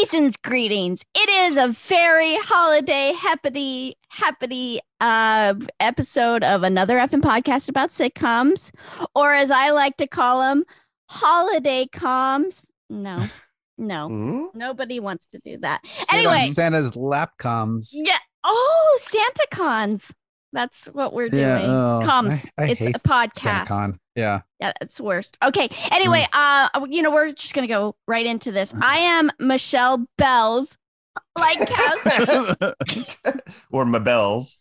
Season's greetings. It is a very holiday happy episode of another effing podcast about sitcoms, or as I like to call them, holiday coms. No, no, nobody wants to do that. Anyway, Santa's lap comes. yeah. Oh, Santa cons. That's what we're doing. Yeah, Coms. I It's hate a podcast. SantaCon. Yeah. Yeah, it's worst. Okay. Anyway, we're just gonna go right into this. I am Michelle Bells, like Kowski. Or Mabels.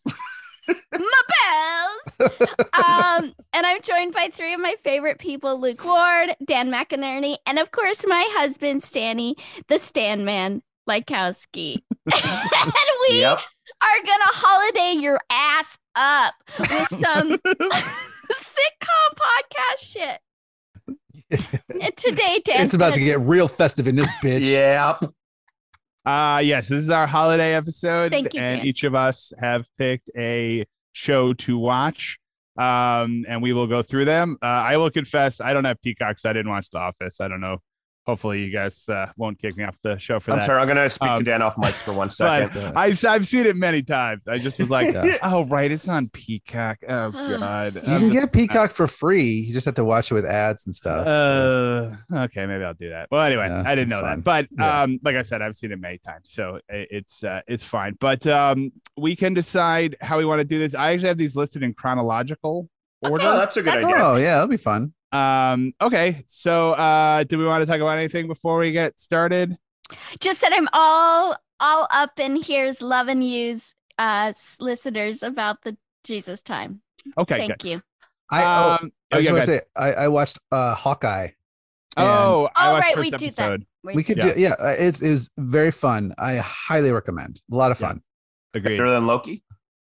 Mabels. And I'm joined by three of my favorite people: Luke Ward, Dan McInerney, and of course my husband Stanny, the Stan Man, Likowski. And we are gonna holiday your ass up with some sitcom podcast shit. And today, Dan, It's about to get real festive in this bitch. Yep. Yes, this is our holiday episode. Thank you, and Dan. each of us have picked a show to watch. And we will go through them. I will confess, I don't have Peacock, so I didn't watch The Office. I don't know. Hopefully you guys won't kick me off the show for that. I'm sorry, I'm going to speak to Dan off mic for 1 second. But I've seen it many times. I just was like, oh, right, it's on Peacock. Oh, God. You can get Peacock for free. You just have to watch it with ads and stuff. Okay, maybe I'll do that. Well, anyway, Yeah, I didn't it's know fine. that. But Yeah. like I said, I've seen it many times, so it's fine. But we can decide how we want to do this. I actually have these listed in chronological order. Oh, that's a good idea. Oh, yeah, that'll be fun. Okay, so do we want to talk about anything before we get started? Just that I'm all up in here's loving yous, listeners, about the Jesus time. Okay, Thank good. you. I just yeah, want go to say, I watched Hawkeye. Oh, I watched right, first we do that. episode. We could do, it was very fun. I highly recommend. A lot of fun. Agreed. Better than Loki?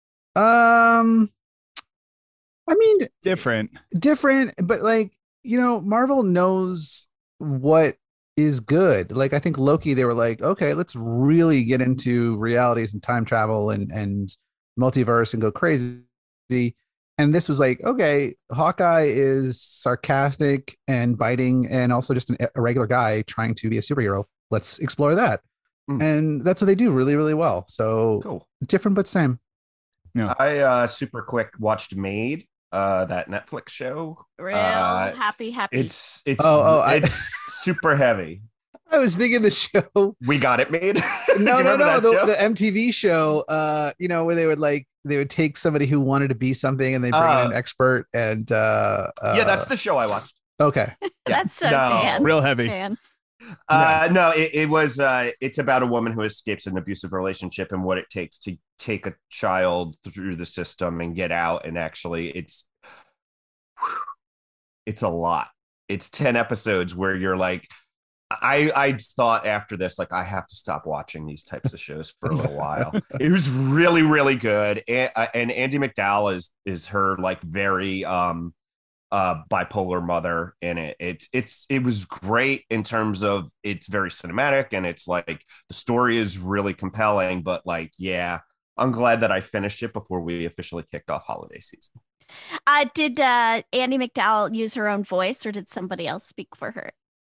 I mean, Different. different, but like, Marvel knows what is good. Like, I think Loki, they were like, okay, let's really get into realities and time travel and multiverse and go crazy. And this was like, okay, Hawkeye is sarcastic and biting and also just a regular guy trying to be a superhero. Let's explore that. And that's what they do really, really well. So Cool. different, but same. I super quick watched Made, that Netflix show. Real happy. It's super heavy. I was thinking the show. We Got It Made. No, that show? the MTV show, where they would take somebody who wanted to be something and they bring in an expert and yeah, that's the show I watched. okay. That's so No. Dan. Real heavy. Dan. No, it was it's about a woman who escapes an abusive relationship and what it takes to take a child through the system and get out. And actually it's a lot. It's 10 episodes where you're like, I thought after this, like, I have to stop watching these types of shows for a little while. It was really, really good. And Andy McDowell is her like very bipolar mother in it. It was great in terms of it's very cinematic and it's like the story is really compelling, but like, yeah, I'm glad that I finished it before we officially kicked off holiday season. Did Andy McDowell use her own voice or did somebody else speak for her?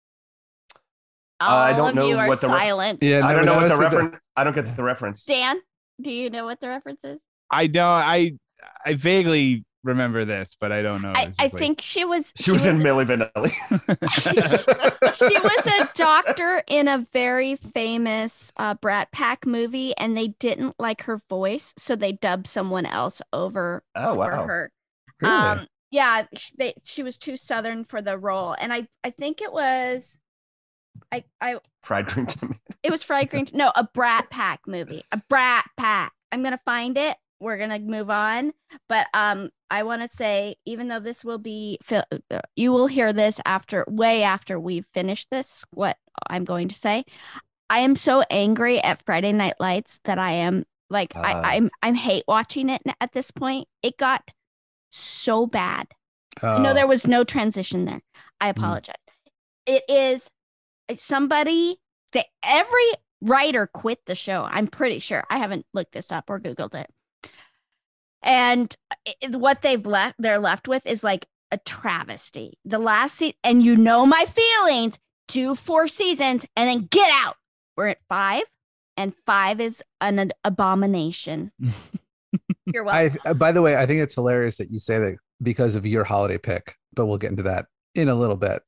I don't know you are what the silent. Yeah, I don't know what the reference. reference. I don't get the reference. Dan, do you know what the reference is? I don't. I vaguely remember this, but I don't know. I exactly. think she was in Milli Vanilli. she was a doctor in a very famous Brat Pack movie, and they didn't like her voice, so they dubbed someone else over Oh, for wow. her. Really? Yeah, she was too southern for the role, and I think it was Fried green tomato. it was Fried Green. No, a Brat Pack movie. A Brat Pack. I'm gonna find it. We're gonna move on, but I want to say, even though this will be, you will hear this way after we've finished this. What I'm going to say, I am so angry at Friday Night Lights that I am like, I'm hate watching it at this point. It got so bad. No, there was no transition there. I apologize. It is somebody that every writer quit the show. I'm pretty sure. I haven't looked this up or Googled it. And what they're left with is like a travesty. The last season, and my feelings, do 4 seasons and then get out. we're at 5, and 5 is an abomination. You're welcome. By the way, I think it's hilarious that you say that because of your holiday pick, but we'll get into that in a little bit.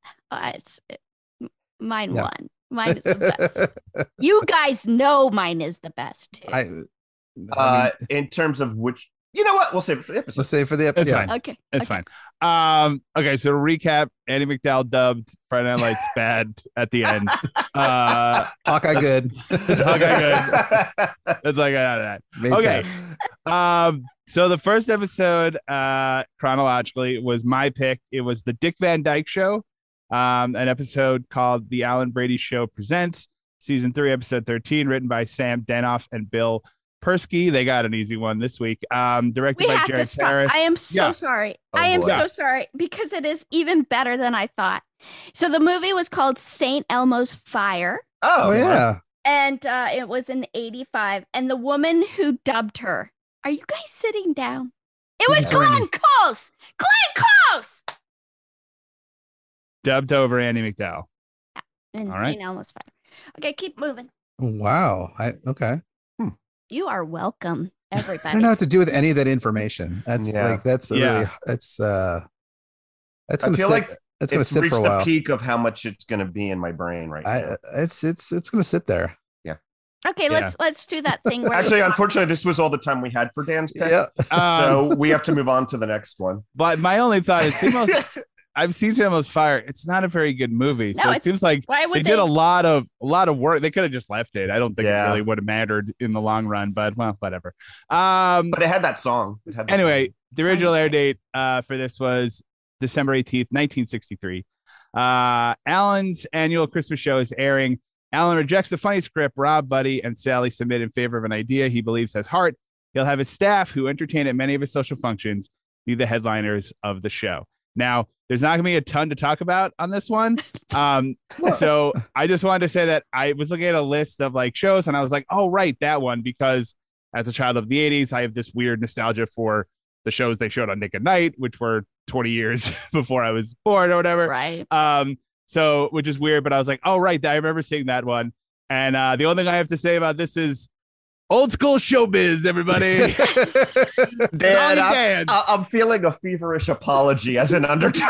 Mine won. Mine is the best. You guys know mine is the best too. I mean, in terms of which, you know what? We'll save it for the episode. let's say for the It's episode. fine. Okay. It's fine. Okay, so to recap, Andy McDowell dubbed Friday Night Lights bad at the end. Hawkeye good. Hawkeye good. That's like out of that. Made Okay. sense. So the first episode, chronologically, was my pick. It was the Dick Van Dyke Show, an episode called The Alan Brady Show Presents, season 3, episode 13, written by Sam Danoff and Bill Persky. They got an easy one this week. Directed We by have Jared to stop. Harris. I am so sorry. Oh, I am boy. so sorry because it is even better than I thought. So the movie was called St. Elmo's Fire, Oh yeah. and it was in '85. And the woman who dubbed her, are you guys sitting down? It was Susan Glenn Sarandon. Close. Glenn Close. Dubbed over Andy McDowell. In All right. St. Elmo's Fire. Okay, keep moving. Wow. Okay. You are welcome, I everybody. don't know what to do with any of that information. That's Yeah. like that's Yeah. really that's I gonna feel sit, like that's gonna it's sit reached for a the while. peak of how much it's going to be in my brain right now. It's gonna sit there. Okay, let's do that thing where Actually, we talk. unfortunately, this was all the time we had for Dan's pick. Yeah. So we have to move on to the next one. But my only thought is, I've seen St. Elmo's Fire. It's not a very good movie. So No, it seems like Why would they did a lot of work. They could have just left it. I don't think Yeah. it really would have mattered in the long run, but well, whatever. But it had that song. Anyway, the original air date for this was December 18th, 1963. Alan's annual Christmas show is airing. Alan rejects the funny script Rob, Buddy, and Sally submit in favor of an idea he believes has heart. He'll have his staff, who entertain at many of his social functions, be the headliners of the show. Now, there's not going to be a ton to talk about on this one. So I just wanted to say that I was looking at a list of like shows and I was like, oh, right, that one, because as a child of the 80s, I have this weird nostalgia for the shows they showed on Nick at Night, which were 20 years before I was born or whatever. Right. So, which is weird, but I was like, oh, right, I remember seeing that one. And the only thing I have to say about this is old school showbiz, everybody. Dan, I'm feeling a feverish apology as an undertone.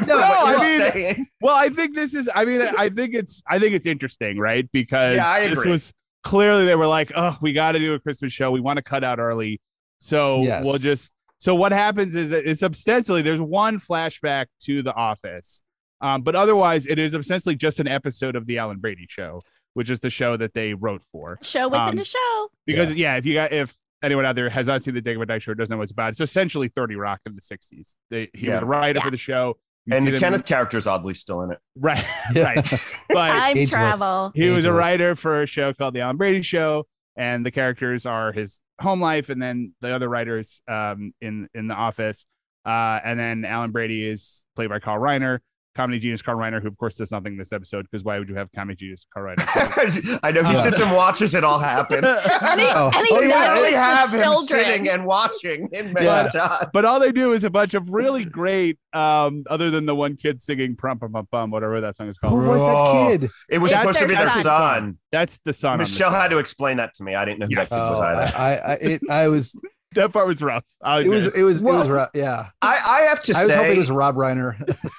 Well, I think this is. I mean, I think it's interesting, right? Because Yeah, I this agree. was clearly they were like, oh, we got to do a Christmas show. We want to cut out early, so Yes. we'll just. So what happens is it's ostensibly there's one flashback to The Office, but otherwise it is ostensibly just an episode of the Alan Brady Show, which is the show that they wrote for. Show within a show. Because if anyone out there has not seen the Dick Van Dyke Show, doesn't know what it's about. It's essentially 30 Rock in the 60s. He was a writer for the show. You And see the them- Kenneth character's oddly still in it. right, right. But Time Ageless. travel. he was a Ageless. writer for a show called The Alan Brady Show, and the characters are his home life, and then the other writers in The Office. And then Alan Brady is played by Carl Reiner, comedy genius Carl Reiner, who of course does nothing in this episode because why would you have comedy genius Carl Reiner? I know he sits and watches it all happen. And he, Oh. and he We does literally it for have him children. sitting and watching in many Yeah. shots. But all they do is a bunch of really great, other than the one kid singing "Prum Pum Pum Pum," whatever that song is called. Who was that kid? it was That's supposed to be their their son. That's the son. on the Michelle show. had to explain that to me. I didn't know who Yes. that kid was Oh, either. I was That part was rough. I'll it was admit. yeah. I have to I was hoping say, it was Rob Reiner.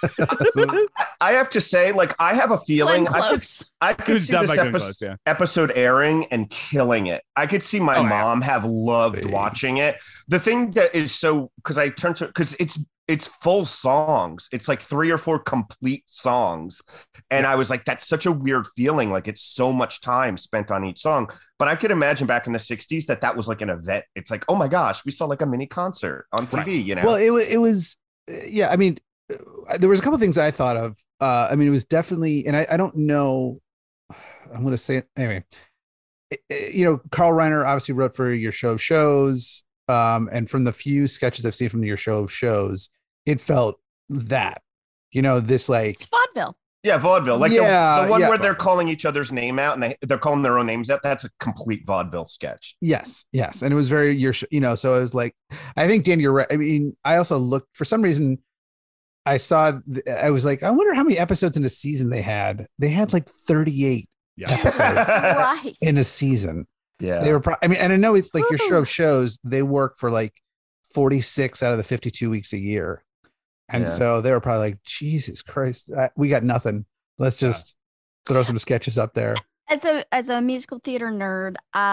I have to say, like, I have a feeling Glenn I could, Close. I It could was see done this by Glenn Close, yeah. episode airing and killing it. I could see my Oh, yeah. mom have loved Hey. watching it. The thing that is so because I turned to because it's full songs. It's like 3 or 4 complete songs, and I was like, that's such a weird feeling. Like it's so much time spent on each song. But I could imagine back in the 60s that was like an event. It's like, oh my gosh, we saw like a mini concert on TV. Right. You know, Well, it was yeah. I mean, there was a couple things I thought of. I mean, it was definitely, and I don't know. I'm going to say it anyway. You know, Carl Reiner obviously wrote for Your Show of Shows, and from the few sketches I've seen from Your Show of Shows, it felt that, you know, this like It's vaudeville. yeah, vaudeville, like Yeah, the one yeah. where they're calling each other's name out and they're calling their own names out. That's a complete vaudeville sketch. yes, and it was very you know. So I was like, I think Dan, you're right. I mean, I also looked for some reason. I was like, I wonder how many episodes in a season they had. They had like 38. Yeah. episodes Right. in a season. Yeah. So they were. I mean, and I know it's like your show Woo. of shows. They work for like 46 out of the 52 weeks a year, and Yeah. so they were probably like, Jesus Christ, we got nothing. Let's just throw some sketches up there. As a musical theater nerd,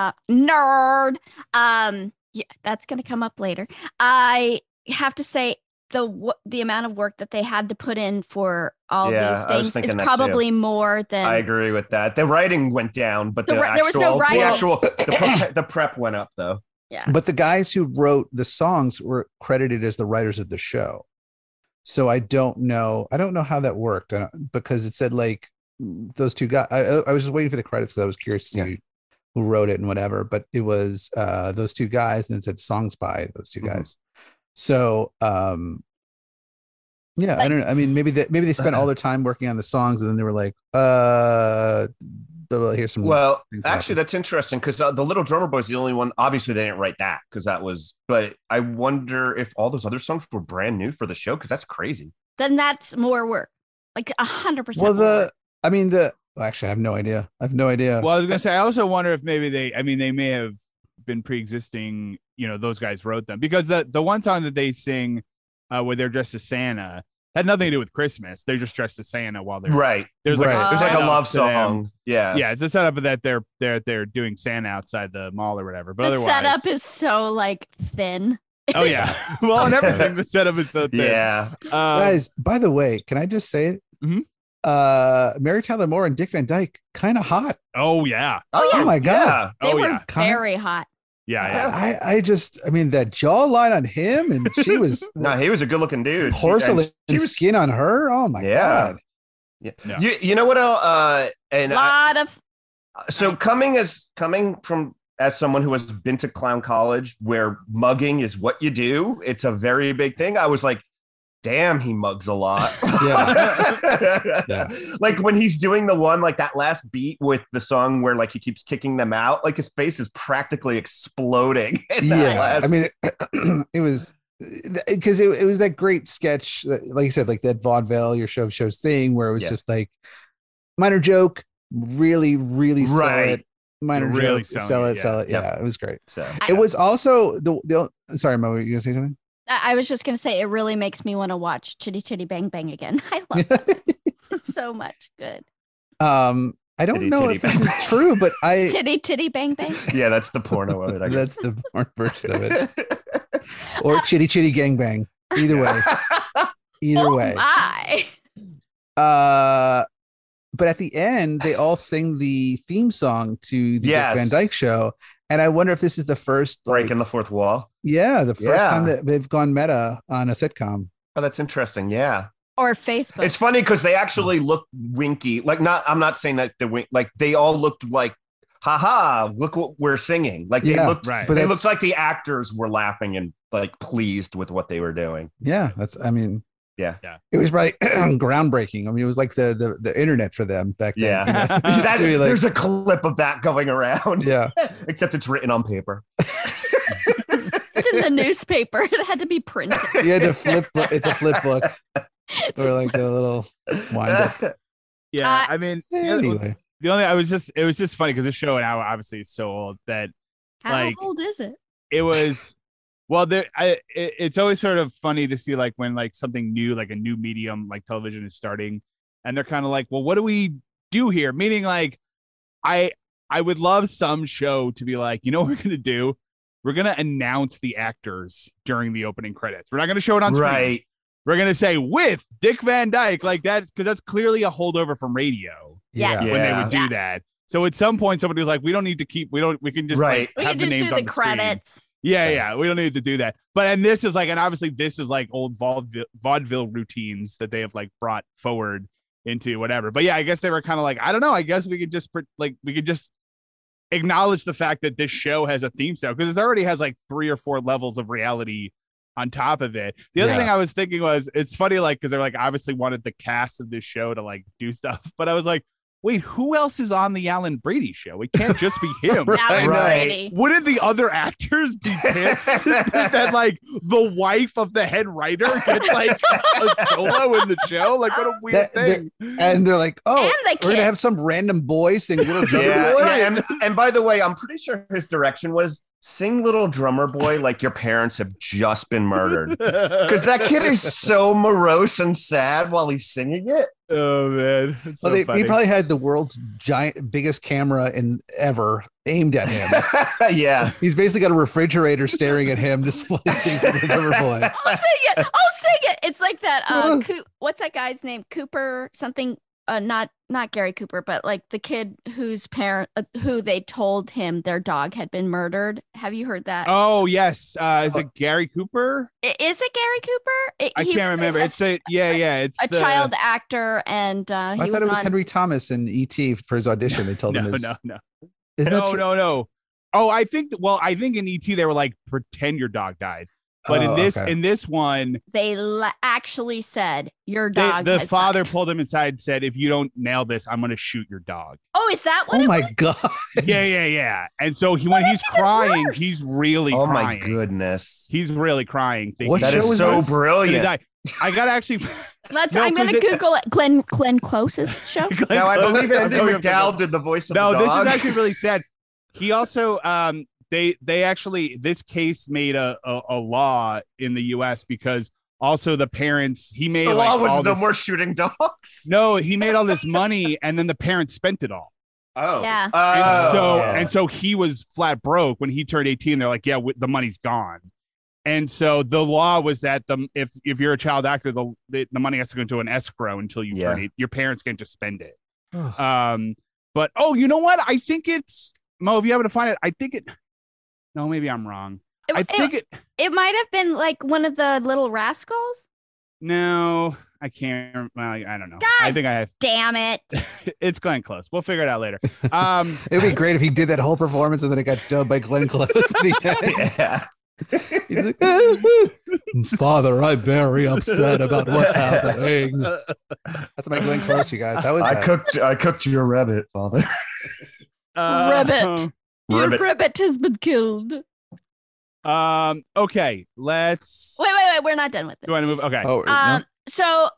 yeah, that's gonna come up later. I have to say the amount of work that they had to put in for all Yeah, these I was things thinking is that probably more than I agree with that. The writing went down, but there was no writing. the prep went up though. Yeah. But the guys who wrote the songs were credited as the writers of the show. So I don't know how that worked because it said like those two guys. I was just waiting for the credits because I was curious to see who wrote it and whatever. But it was those two guys, and it said songs by those two guys. So yeah, I don't know. I mean, maybe they spent all their time working on the songs, and then they were like, here's some. Well, things actually, that's interesting because the Little Drummer Boy is the only one. Obviously, they didn't write that because that was. But I wonder if all those other songs were brand new for the show because that's crazy. Then that's more work, like 100%. Well, actually, I have no idea. Well, I was gonna say, I also wonder if maybe they may have been pre-existing. Those guys wrote them because the one song that they sing, where they're dressed as Santa, had nothing to do with Christmas. They're just dressed as Santa while they're right. There's like There's like a setup love to them. song. Yeah, Yeah, it's a setup that they're doing Santa outside the mall or whatever. But the otherwise, setup is so like thin. oh yeah, well, and everything. The setup is so thin. yeah. Guys, by the way, can I just say it? Mhm. Mary Tyler Moore and Dick Van Dyke, kind of hot. Oh yeah. Oh my god. They Oh were yeah. very hot. Yeah. I mean that jawline on him, and she was No, he was a good-looking dude. porcelain She was skin on her. Oh my god. Yeah. Yeah. You know what? And so coming from as someone who has been to clown college where mugging is what you do, it's a very big thing. I was like, damn, he mugs a lot. Yeah. Like when he's doing the one, like that last beat with the song where like he keeps kicking them out, like his face is practically exploding. I mean, it was because it was that great sketch, like you said, like that vaudeville, your show of shows thing, where it was just like minor joke, really, really sell Right. it. Minor Really joke, selling it, sell it. Yep. Yeah, it was great. So It was also the sorry, Mo, were you gonna say something? I was just gonna say it really makes me want to watch Chitty Chitty Bang Bang again. I love it. It's so much good. I don't Titty, know titty, if this bang, is true, but Titty Titty Bang Bang. yeah, that's the porno of it. I guess. that's the porn version of it. Or Chitty Chitty Gang Bang. Either way. Either way. My. But at the end, they all sing the theme song to the Yes. Dick Van Dyke Show. And I wonder if this is the first Breaking the fourth wall. the first Yeah. time that they've gone meta on a sitcom. Oh, that's interesting. Yeah. Or Facebook. It's funny because they actually look winky. Like, I'm not saying that the wink, like they all looked like, haha, look what we're singing. Like they Yeah, looked, right. But they that's- looked like the actors were laughing and like pleased with what they were doing. Yeah, Yeah. it was probably groundbreaking. I mean, it was like the internet for them back then. Yeah. You know? That- To be like- there's a clip of that going around. yeah. Except it's written on paper. It's in the newspaper. It had to be printed. You had to flip. It's a flip book or like a little wind up. Yeah. I mean, Anyway, the only it was just funny because this show now obviously is so old that How Like- old is it? it was. Well, it's always sort of funny to see like when like something new, like a new medium like television is starting, and they're kind of like, well, what do we do here? Meaning like, I would love some show to be like, you know what we're gonna do? We're gonna announce the actors during the opening credits. We're not gonna show it on screen. Right. We're gonna say with Dick Van Dyke, like that, because that's clearly a holdover from radio Yes. yeah. when they Yeah. would do that. So at some point, somebody was like, we don't need to keep, we can just Right. like We have can the just names do on the screen. credits. Yeah, we don't need to do that. But and this is like, and obviously this is like old vaudeville routines that they have like brought forward into whatever. But yeah, I guess they were kind of like, I don't know. I guess we could just acknowledge the fact that this show has a theme song because it already has like 3 or 4 levels of reality on top of it. The other Yeah. thing I was thinking was, it's funny, like because they're like obviously wanted the cast of this show to like do stuff, but I was like, wait, who else is on the Alan Brady show? It can't just be him. Alan Right. Brady. Wouldn't the other actors be pissed that like the wife of the head writer gets like a solo in the show? Like what a weird thing. And they're like, oh, And the we're gonna kid. have some random boy sing Little Drummer Yeah, Boy. yeah, and by the way, I'm pretty sure his direction was sing Little Drummer Boy like your parents have just been murdered. Because that kid is so morose and sad while he's singing it. Oh man, it's so Well, he funny. probably had the world's biggest camera ever aimed at him. Yeah. He's basically got a refrigerator staring at him, just like singing Little Drummer Boy. I'll sing it. I'll sing it. It's like that. What's that guy's name? Cooper something. Not Gary Cooper, but like the kid whose parent who they told him their dog had been murdered. Have you heard that? Oh yes, is it Gary Cooper? Is it Gary Cooper? I can't remember. It's the it's a the, child actor, and I he thought it was on. Henry Thomas in E.T. for his audition. They told him his. No. Isn't that true? No. Oh, I think in ET they were like pretend your dog died. But Oh, okay. in this one, They actually said your dog. the has father died. pulled him inside and said, "If you don't nail this, I'm going to shoot your dog." Oh, is that what? Oh it my was? god! Yeah. And so when he's that's even crying, worse. he's really Oh my crying. goodness. He's really crying. Thinking What That show is was so this? gonna brilliant. die. I got to actually. Let's. No, I'm gonna 'cause it- Google it. Glenn Close's show. Now, I believe Andy Okay. McDowell did the voice of No, the this dog. is actually really sad. He also they actually this case made a law in the US because also the parents he made the like law was all no this, more shooting dogs. no, he made all this money and then the parents spent it all. Oh. Yeah. And Oh. so and so he was flat broke when he turned 18. They're like, yeah, the money's gone. And so the law was that if you're a child actor, the money has to go into an escrow until you Yeah. turn it. Your parents can't just spend it. But you know what? I think it's Mo. If you happen to find it, I think it. No, maybe I'm wrong. I think It might have been like one of the Little Rascals. No, I can't. Well, I don't know. God. I think I have. Damn it! It's Glenn Close. We'll figure it out later. It'd be great if he did that whole performance and then it got dubbed by Glenn Close. At the end. Yeah. He's like, Father, I'm very upset about what's happening. That's my Glenn Close, you guys. How is that? I cooked your rabbit, father. Ribbit. Your Ribbit. ribbit has been killed. Okay. Let's. Wait. We're not done with it. You want to move? Okay. Oh, no. So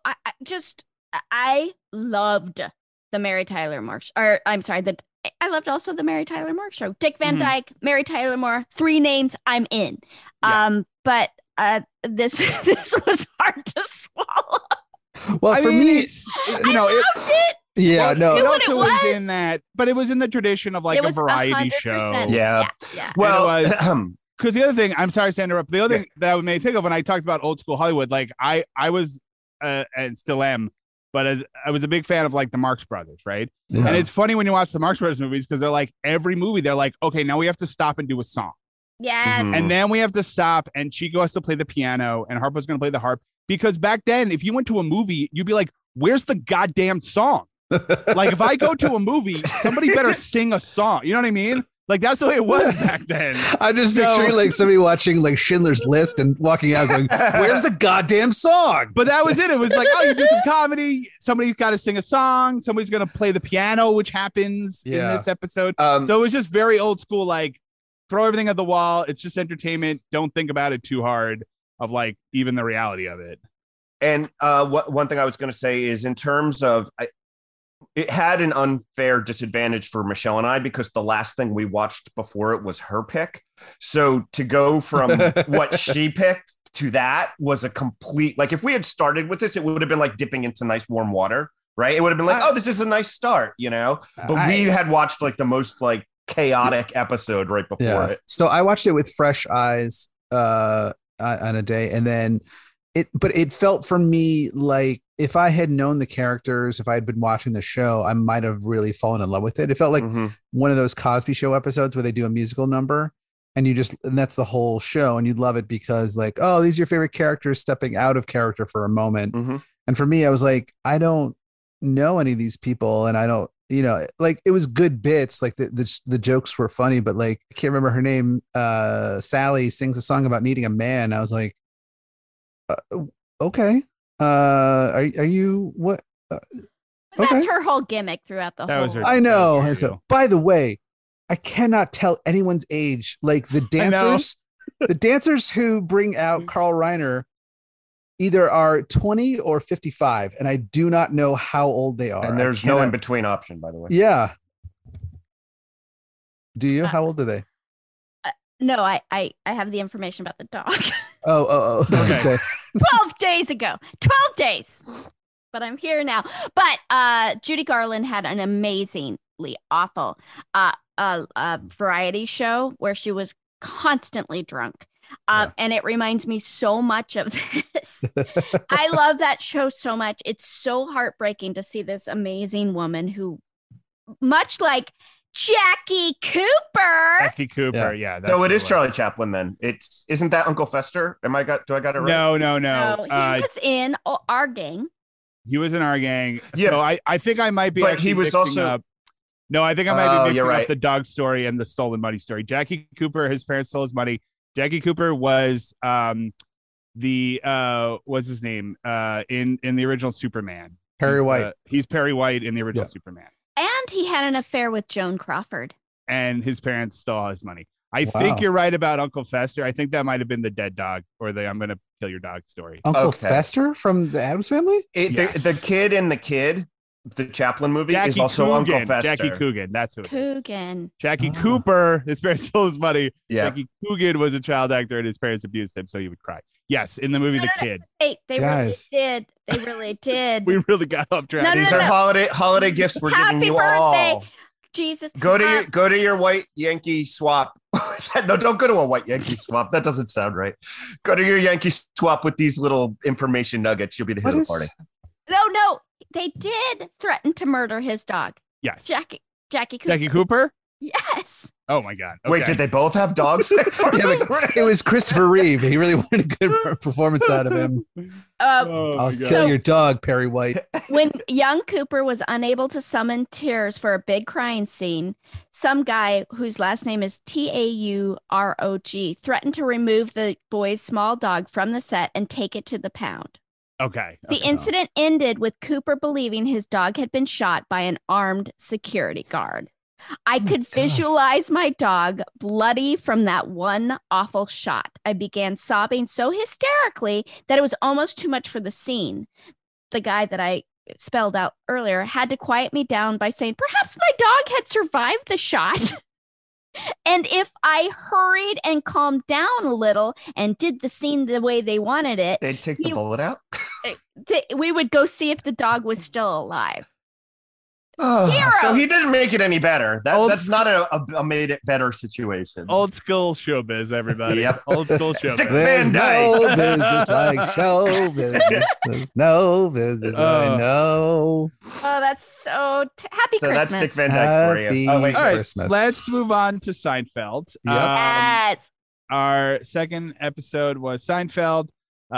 I loved the Mary Tyler Moore, or I'm sorry, I loved also the Mary Tyler Moore show. Dick Van Mhm. Dyke, Mary Tyler Moore, 3 names, I'm in. Yeah. But this this was hard to swallow. Well, I for mean, me, it's, I you know, it, loved it. yeah, well, no. You it know what also it was was? in that, but it was in the tradition of like It a was variety 100%. show. Yeah. Yeah. Well, And it Because the other thing, I'm sorry to interrupt. The other thing that I made think of when I talked about old school Hollywood, like I was and still am, but I was a big fan of like the Marx Brothers, right? Yeah. And it's funny when you watch the Marx Brothers movies because they're like every movie, they're like, okay, now we have to stop and do a song. Yes. Mhm. And then we have to stop and Chico has to play the piano and Harpo's going to play the harp. Because back then, if you went to a movie, you'd be like, where's the goddamn song? Like if I go to a movie, somebody better sing a song. You know what I mean? Like that's the way it was back then. I'm just So- picturing like somebody watching like Schindler's List and walking out going, "Where's the goddamn song?" But that was it. It was like, oh, you do some comedy. Somebody's got to sing a song. Somebody's going to play the piano, which happens in Yeah. this episode. Um, So it was just very old school, like throw everything at the wall. It's just entertainment. Don't think about it too hard of like even the reality of it. And one thing I was going to say is in terms of it had an unfair disadvantage for Michelle and I because the last thing we watched before it was her pick. So to go from what she picked to that was a complete, like if we had started with this, it would have been like dipping into nice warm water, right? It would have been like, oh, this is a nice start, you know? But we had watched like the most like chaotic episode right before it. So I watched it with fresh eyes on a day, and then it felt for me like if I had known the characters, if I had been watching the show, I might have really fallen in love with it. It felt like Mhm. one of those Cosby Show episodes where they do a musical number and that's the whole show, and you'd love it because like, oh, these are your favorite characters stepping out of character for a moment. Mhm. And for me, I was like, I don't know any of these people, and I don't, like it was good bits, like the jokes were funny, but like I can't remember her name. Sally sings a song about needing a man. I was like, okay, are you what? That's her whole gimmick throughout the That whole. was her- I know. That was And so, true. by the way, I cannot tell anyone's age. Like the dancers, the dancers who bring out Carl Reiner either are 20 or 55, and I do not know how old they are. And I there's no cannot- in between option, by the way. Yeah. Do you? How old are they? No, I have the information about the dog. Oh. Okay. Okay. 12 days ago. 12 days. But I'm here now. But Judy Garland had an amazingly awful variety show where she was constantly drunk. And it reminds me so much of this. I love that show so much. It's so heartbreaking to see this amazing woman who, much like Jackie Cooper. Jackie Cooper. Yeah. So it who is was. Charlie Chaplin then. Isn't that Uncle Fester? Do I got it right? No. No, he was in our gang. He was in our gang. Yeah. So I think I might be. But actually he was mixing also- up. No, I think I might Oh, be mixing you're up right. the dog story and the stolen money story. Jackie Cooper, his parents stole his money. Jackie Cooper was what's his name in the original Superman. Perry White. He's Perry White in the original Yeah. Superman, And he had an affair with Joan Crawford. and his parents stole all his money. I Wow. think you're right about Uncle Fester. I think that might have been the dead dog or the I'm gonna kill your dog story. Uncle Okay. Fester from the Addams Family? Yes. The kid in the kid, the Chaplin movie, is Jackie also Coogan. Uncle Fester. Jackie Coogan. That's who it is. Coogan. Jackie Oh. Cooper, his parents stole his money. Yeah. Jackie Coogan was a child actor and his parents abused him, so he would cry. Yes, in the movie The Kid. They Guys. really did. They really did. We really got off track. No, These are holiday gifts we're Happy giving you birthday. all. Jesus. Go to your white Yankee swap. No, don't go to a white Yankee swap. That doesn't sound right. Go to your Yankee swap with these little information nuggets. You'll be the hit What of the is party. No, they did threaten to murder his dog. Yes. Jackie Cooper. Jackie Cooper? Yes. Oh my God. Wait, Okay. did they both have dogs? Yeah, but it was Christopher Reeve. He really wanted a good performance out of him. Oh my I'll God. kill your dog, Perry White. When young Cooper was unable to summon tears for a big crying scene, some guy whose last name is Taurog threatened to remove the boy's small dog from the set and take it to the pound. Okay. The incident ended with Cooper believing his dog had been shot by an armed security guard. I could God. visualize my dog bloody from that one awful shot. I began sobbing so hysterically that it was almost too much for the scene. The guy that I spelled out earlier had to quiet me down by saying, perhaps my dog had survived the shot. And if I hurried and calmed down a little and did the scene the way they wanted it, They'd take the You- bullet out. we would go see if the dog was still alive. Oh, so Heroes. he didn't make it any better. Old That's not a made it better situation. Old school showbiz, everybody. Yep. Old school showbiz. Dick There's Van Dyke. no business like show business. There's no business I Oh. know. Oh, that's so happy So Christmas. that's Dick Van Dyke for Happy you. Oh wait, All right, Christmas. let's move on to Seinfeld. Yep. Yes. Our second episode was Seinfeld,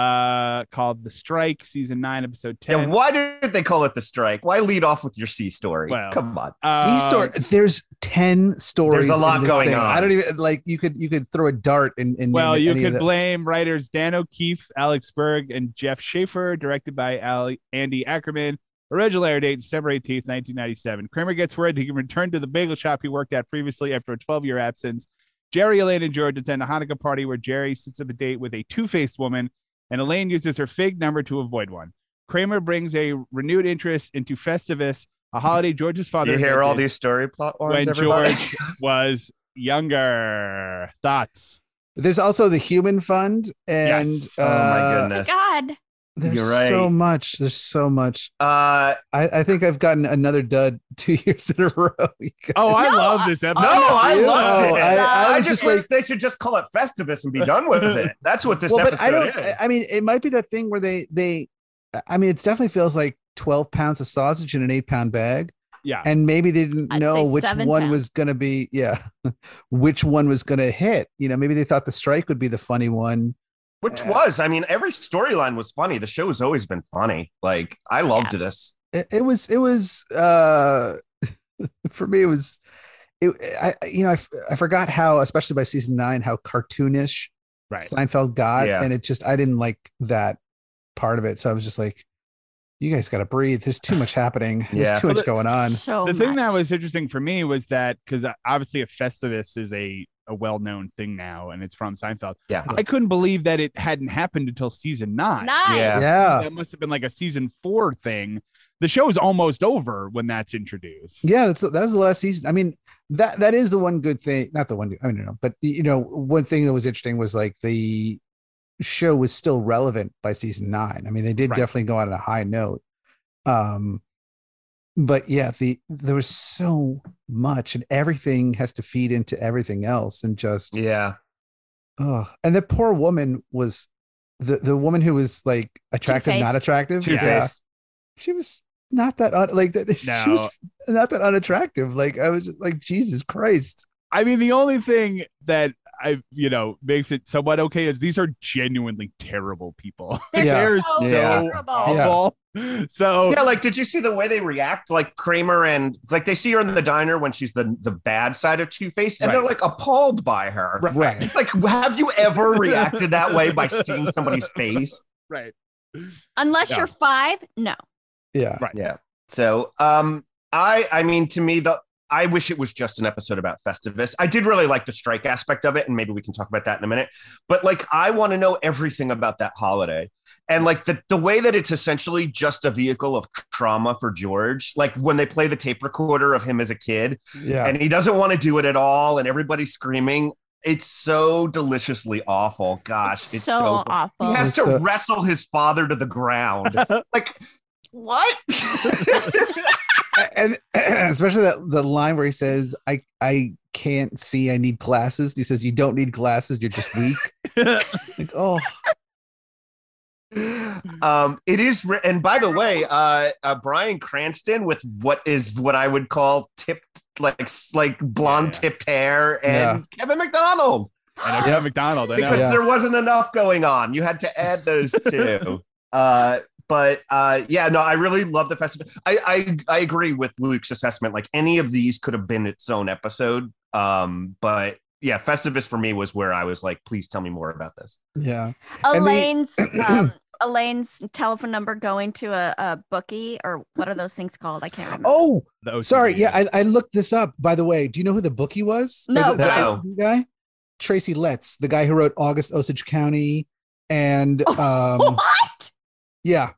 called The Strike, season 9, episode 10. yeah. Why did they call it the strike? Why lead off with your C story? Well, Come on. See, there's 10 stories. There's a lot in this going thing. on. I don't even like you could throw a dart in Well, name you any of could the- blame writers Dan O'Keefe, Alex Berg, and Jeff Schaefer, directed by Andy Ackerman. Original air date December 18th, 1997. Kramer gets word he can return to the bagel shop he worked at previously after a 12-year absence. Jerry, Elaine, and George attend a Hanukkah party where Jerry sets up a date with a two-faced woman, and Elaine uses her fake number to avoid one. Kramer brings a renewed interest into Festivus, a holiday George's father You hear all invented these story plot lines, when everybody? George was younger. Thoughts? There's also the Human Fund, and Yes. Oh my goodness. God. there's You're right. so much. There's so much. Uh, I think I've gotten another dud 2 years in a row. Oh, I No, love this no, episode. I you? loved Oh, it. I I was just just think they should just call it Festivus and be done with it. That's what this Well, episode but I don't. is. I mean, it might be that thing where they. I mean, it definitely feels like 12 pounds of sausage in an 8-pound bag, Yeah. and maybe they didn't I'd know say which 7 one pounds. was going to be. Yeah, which one was going to hit. You know, maybe they thought the strike would be the funny one. Which was, I mean, every storyline was funny. The show has always been funny. Like, I loved this. It was for me. It was. I forgot how, especially by season 9, how cartoonish Right. Seinfeld got, Yeah. and I didn't like that part of it. So I was just like, You guys got to breathe. There's too much happening. There's Yeah. too much going on. So The thing that much. was interesting for me was that because obviously a Festivus is a well-known thing now, and it's from Seinfeld. Yeah. I couldn't believe that it hadn't happened until season 9. Nice. Yeah. Yeah. That must have been like a season 4 thing. The show is almost over when that's introduced. Yeah, that's the last season. I mean, that is the one good thing. Not the one. I don't know, but one thing that was interesting was like the show was still relevant by season 9. I mean, they did Right. definitely go out on a high note. But yeah, there was so much, and everything has to feed into everything else, and just Yeah. and the poor woman was the woman who was like attractive, Two-Face. not attractive. Two-Face. She was not that she No. was not that unattractive. Like I was just like, Jesus Christ. I mean, the only thing that makes it somewhat okay is these are genuinely terrible people. They're Yeah. They're so Yeah. terrible. awful. So Yeah, like, did you see the way they react? Like Kramer and like they see her in the diner when she's the bad side of Two-Face, and Right. they're like appalled by her. Right. It's like, have you ever reacted that way by seeing somebody's face? right. Unless Yeah. you're 5, no. Yeah. Right. Yeah. So, I mean, to me, I wish it was just an episode about Festivus. I did really like the strike aspect of it, and maybe we can talk about that in a minute. But like, I want to know everything about that holiday, and like the way that it's essentially just a vehicle of trauma for George. Like when they play the tape recorder of him as a kid, Yeah. and he doesn't want to do it at all, and everybody's screaming. It's so deliciously awful. Gosh, it's so awful. He has It's to so- wrestle his father to the ground. Like, what? And especially the line where he says, I can't see, I need glasses. He says, you don't need glasses, you're just weak. Like, oh, It is, and by the way, Bryan Cranston with what I would call tipped, like blonde tipped hair, and Kevin McDonald, And Yeah. McDonald. I know. because Yeah. there wasn't enough going on. You had to add those two. But yeah, no, I really love the festival. I agree with Luke's assessment. Like any of these could have been its own episode. But yeah, Festivus for me was where I was like, please tell me more about this. yeah. And the- Elaine's telephone number going to a bookie, or what are those things called? I can't remember. Oh, The OCD. sorry. Yeah, I looked this up, by the way. Do you know who the bookie was? Or No, the but guy? Tracy Letts, the guy who wrote August Osage County. And What? yeah.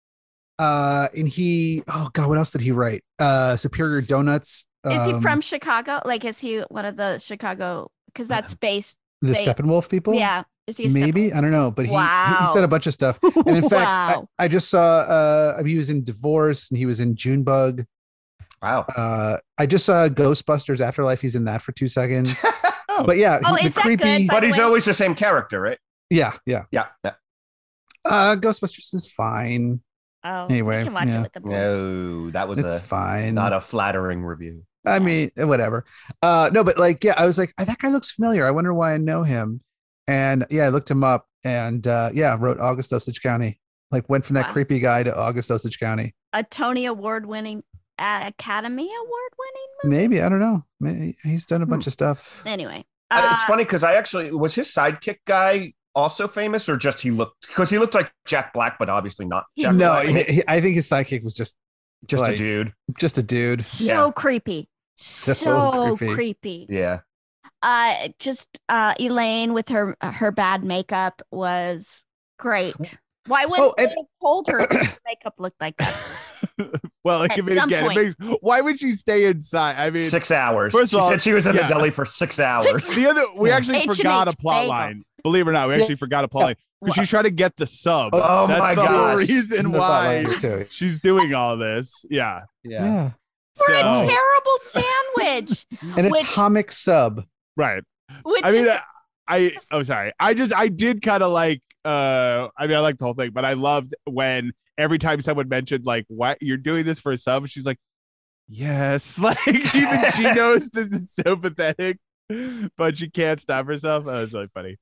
And he, oh God, what else did he write? Superior Donuts. Is he from Chicago? Like, is he one of the Chicago? Because that's based. the they- Steppenwolf people? Yeah. Is he a Maybe, I don't know, but he's Wow. done a bunch of stuff. And in fact, Wow. I just saw he was in Divorce and he was in Junebug. Wow. I just saw Ghostbusters Afterlife. He's in that for 2 seconds. Oh. But yeah, Oh, the is that creepy. good? By But the he's way- always the same character, right? Yeah. Yeah. Yeah. Ghostbusters is fine. Oh, Anyway, you can watch yeah. it with the boys. No, that was It's fine. not a flattering review. I mean, whatever. No, but like, yeah, I was like, that guy looks familiar. I wonder why I know him. And yeah, I looked him up, and wrote August Osage County. Like, went from that Wow. creepy guy to August Osage County. A Tony Award-winning, Academy Award-winning movie. Maybe, I don't know. Maybe he's done a bunch of stuff. Anyway, It's funny because I actually was his sidekick guy also famous, or just he looked like Jack Black, but obviously not. Jack No, Black. I think his sidekick was just Just like, a dude. just a dude. so yeah. creepy, So so creepy. creepy. Yeah. Just Elaine with her bad makeup was great. Why wouldn't Oh, and- they have told her her makeup looked like that? Well, At I mean, some again, point. it makes. Why would she stay inside? I mean, 6 hours. first She of all, said she was in yeah. the deli for 6 hours. we actually H&H forgot a plot bagel. line. Believe it or not, we actually forgot a plot line because she's trying to get the sub. Oh That's my the whole gosh. reason Isn't there that why line too? she's doing all this. Yeah. Yeah. For a So terrible sandwich. An Which- atomic sub. right. Which I mean, is, I'm sorry. I did kind of like. I mean, I like the whole thing, but I loved when every time someone mentioned like, "What you're doing this for a sub," she's like, "Yes." Like even she knows this is so pathetic, but she can't stop herself. That was really funny.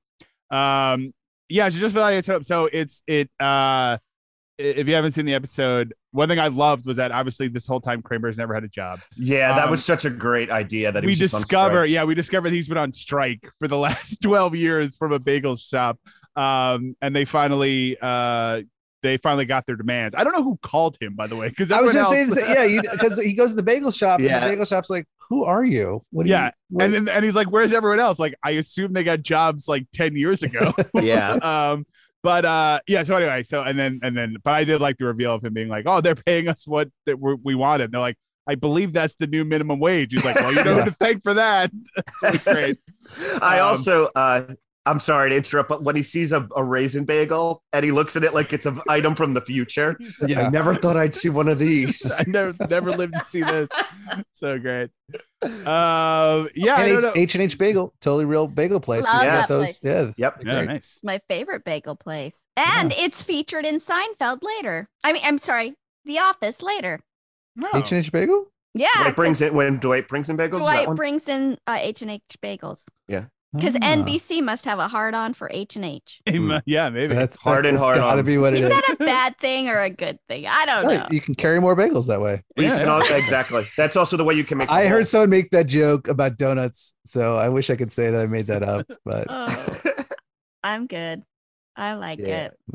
Yeah, she just felt like it's up. So if you haven't seen the episode, one thing I loved was that obviously this whole time Kramer's never had a job. Yeah, that was such a great idea that he We was just on discover strike. he's been on strike for the last 12 years from a bagel shop. And they finally they finally got their demands. I don't know who called him, by the way, because I was just saying, yeah, because he goes to the bagel shop, and Yeah. the bagel shop's like, "Who are you? What do Yeah, you?" and he's like, "Where's everyone else?" Like, I assume they got jobs like 10 years ago. Yeah. But yeah. So anyway, but I did like the reveal of him being like, "Oh, they're paying us what that we wanted." And they're like, "I believe that's the new minimum wage." He's like, "Well, you know who to thank for that." So it's great. I also, I'm sorry to interrupt, but when he sees a raisin bagel and he looks at it like it's an item from the future, I never thought I'd see one of these. I never lived to see this. So great. Yeah, I don't know. H&H Bagel, totally real bagel place. Love We got that those- place. Yeah. Yep. Yeah, nice. My favorite bagel place. And it's featured in Seinfeld later. I'm sorry, The Office later. Oh. H&H Bagel? Yeah. When Dwight brings in bagels. that Dwight one? brings in H&H bagels. Yeah. Because Ah. NBC must have a hard-on for H&H. Yeah, maybe. That's Hard and hard gotta on. be what it Is is. that a bad thing or a good thing? I don't know. You can carry more bagels that way. You Yeah, can exactly. That's also the way you can make. I heard someone make that joke about donuts, so I wish I could say that I made that up, but Oh, I'm good. I like Yeah. it.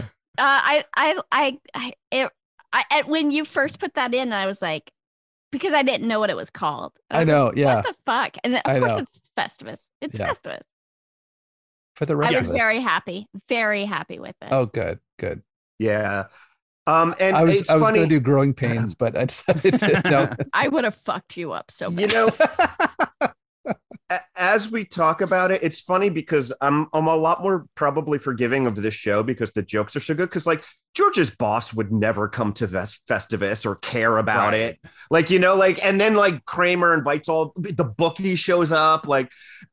okay. When you first put that in, I was like, because I didn't know what it was called. I know, yeah. What the fuck? And then, I of course, know. it's Festivus. It's Yeah. Festivus. For the rest I of was us. very happy with it. Oh, good. Yeah. And I was it's going funny. to do growing pains, but I decided to no. I would have fucked you up so bad. You know, as we talk about it, it's funny because I'm a lot more probably forgiving of this show because the jokes are so good. Because like George's boss would never come to Festivus or care about it. Like, you know, like, and then like Kramer invites all the bookie shows up. Like,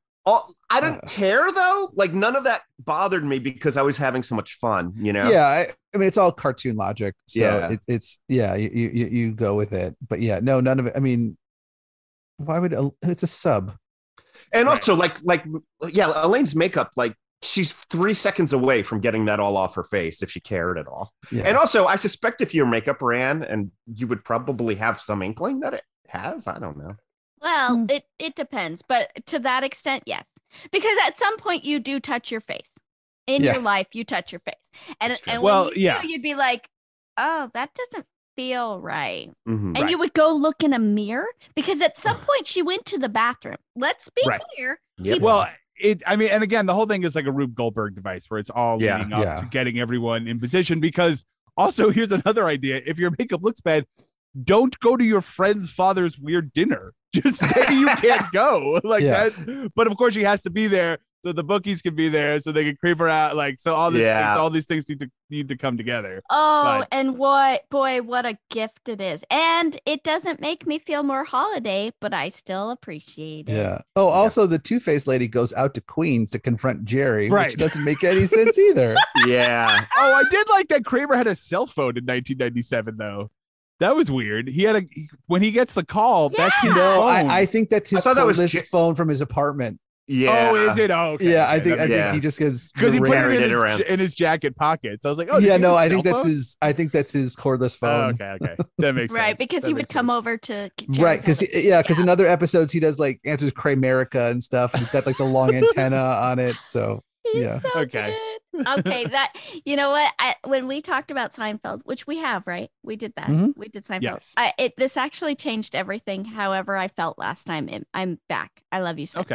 I don't care though. Like none of that bothered me because I was having so much fun. You know? Yeah, I mean it's all cartoon logic, so Yeah. it's you go with it. But yeah, no, none of it. I mean, why would it's a sub? And also, like, yeah, Elaine's makeup, like, she's 3 seconds away from getting that all off her face if she cared at all. Yeah. And also, I suspect if your makeup ran, and you would probably have some inkling that it has. I don't know. Well, it depends, but to that extent, yes. Because at some point you do touch your face. In Yeah. your life, you touch your face. And That's true. when Well, you yeah. do, you'd be like, oh, that doesn't feel right. Mhm. And you would go look in a mirror because at some point she went to the bathroom. Let's be Right. clear. Yep. Well, I mean, and again, the whole thing is like a Rube Goldberg device where it's all Yeah. leading up Yeah. to getting everyone in position. Because also, here's another idea: if your makeup looks bad, don't go to your friend's father's weird dinner. Just say you can't go, like Yeah. that. But of course, she has to be there so the bookies can be there, so they can creep her out. Like so, all this, Yeah. all these things need to come together. Oh, But- and what a gift it is. And it doesn't make me feel more holiday, but I still appreciate it. Yeah. Oh, also the Two-Face lady goes out to Queens to confront Jerry, Right. which doesn't make any sense either. Yeah. Oh, I did like that Kramer had a cell phone in 1997, though. That was weird. He had when he gets the call, that's his Yeah. No, phone. I think that's his I thought that was cordless phone from his apartment. Yeah. Oh, is it? Oh, okay. Yeah, I Okay, think Yeah. he just gets because he put Carried it it around. in his jacket pocket. So I was like, oh, yeah, does he no, have a I think cell that's phone? his. I think that's his cordless Oh, phone. okay, that makes sense. Right, because That he would makes come sense. over to Right, because in other episodes he does like answers Kramerica and stuff. And he's got like the long antenna on it. So He's yeah. so Okay. good. Okay, that you know what? When we talked about Seinfeld, which we have, right? We did that. Mhm. We did Seinfeld. Yes. This actually changed everything. However, I felt last time. I'm back. I love you, Seinfeld. Okay.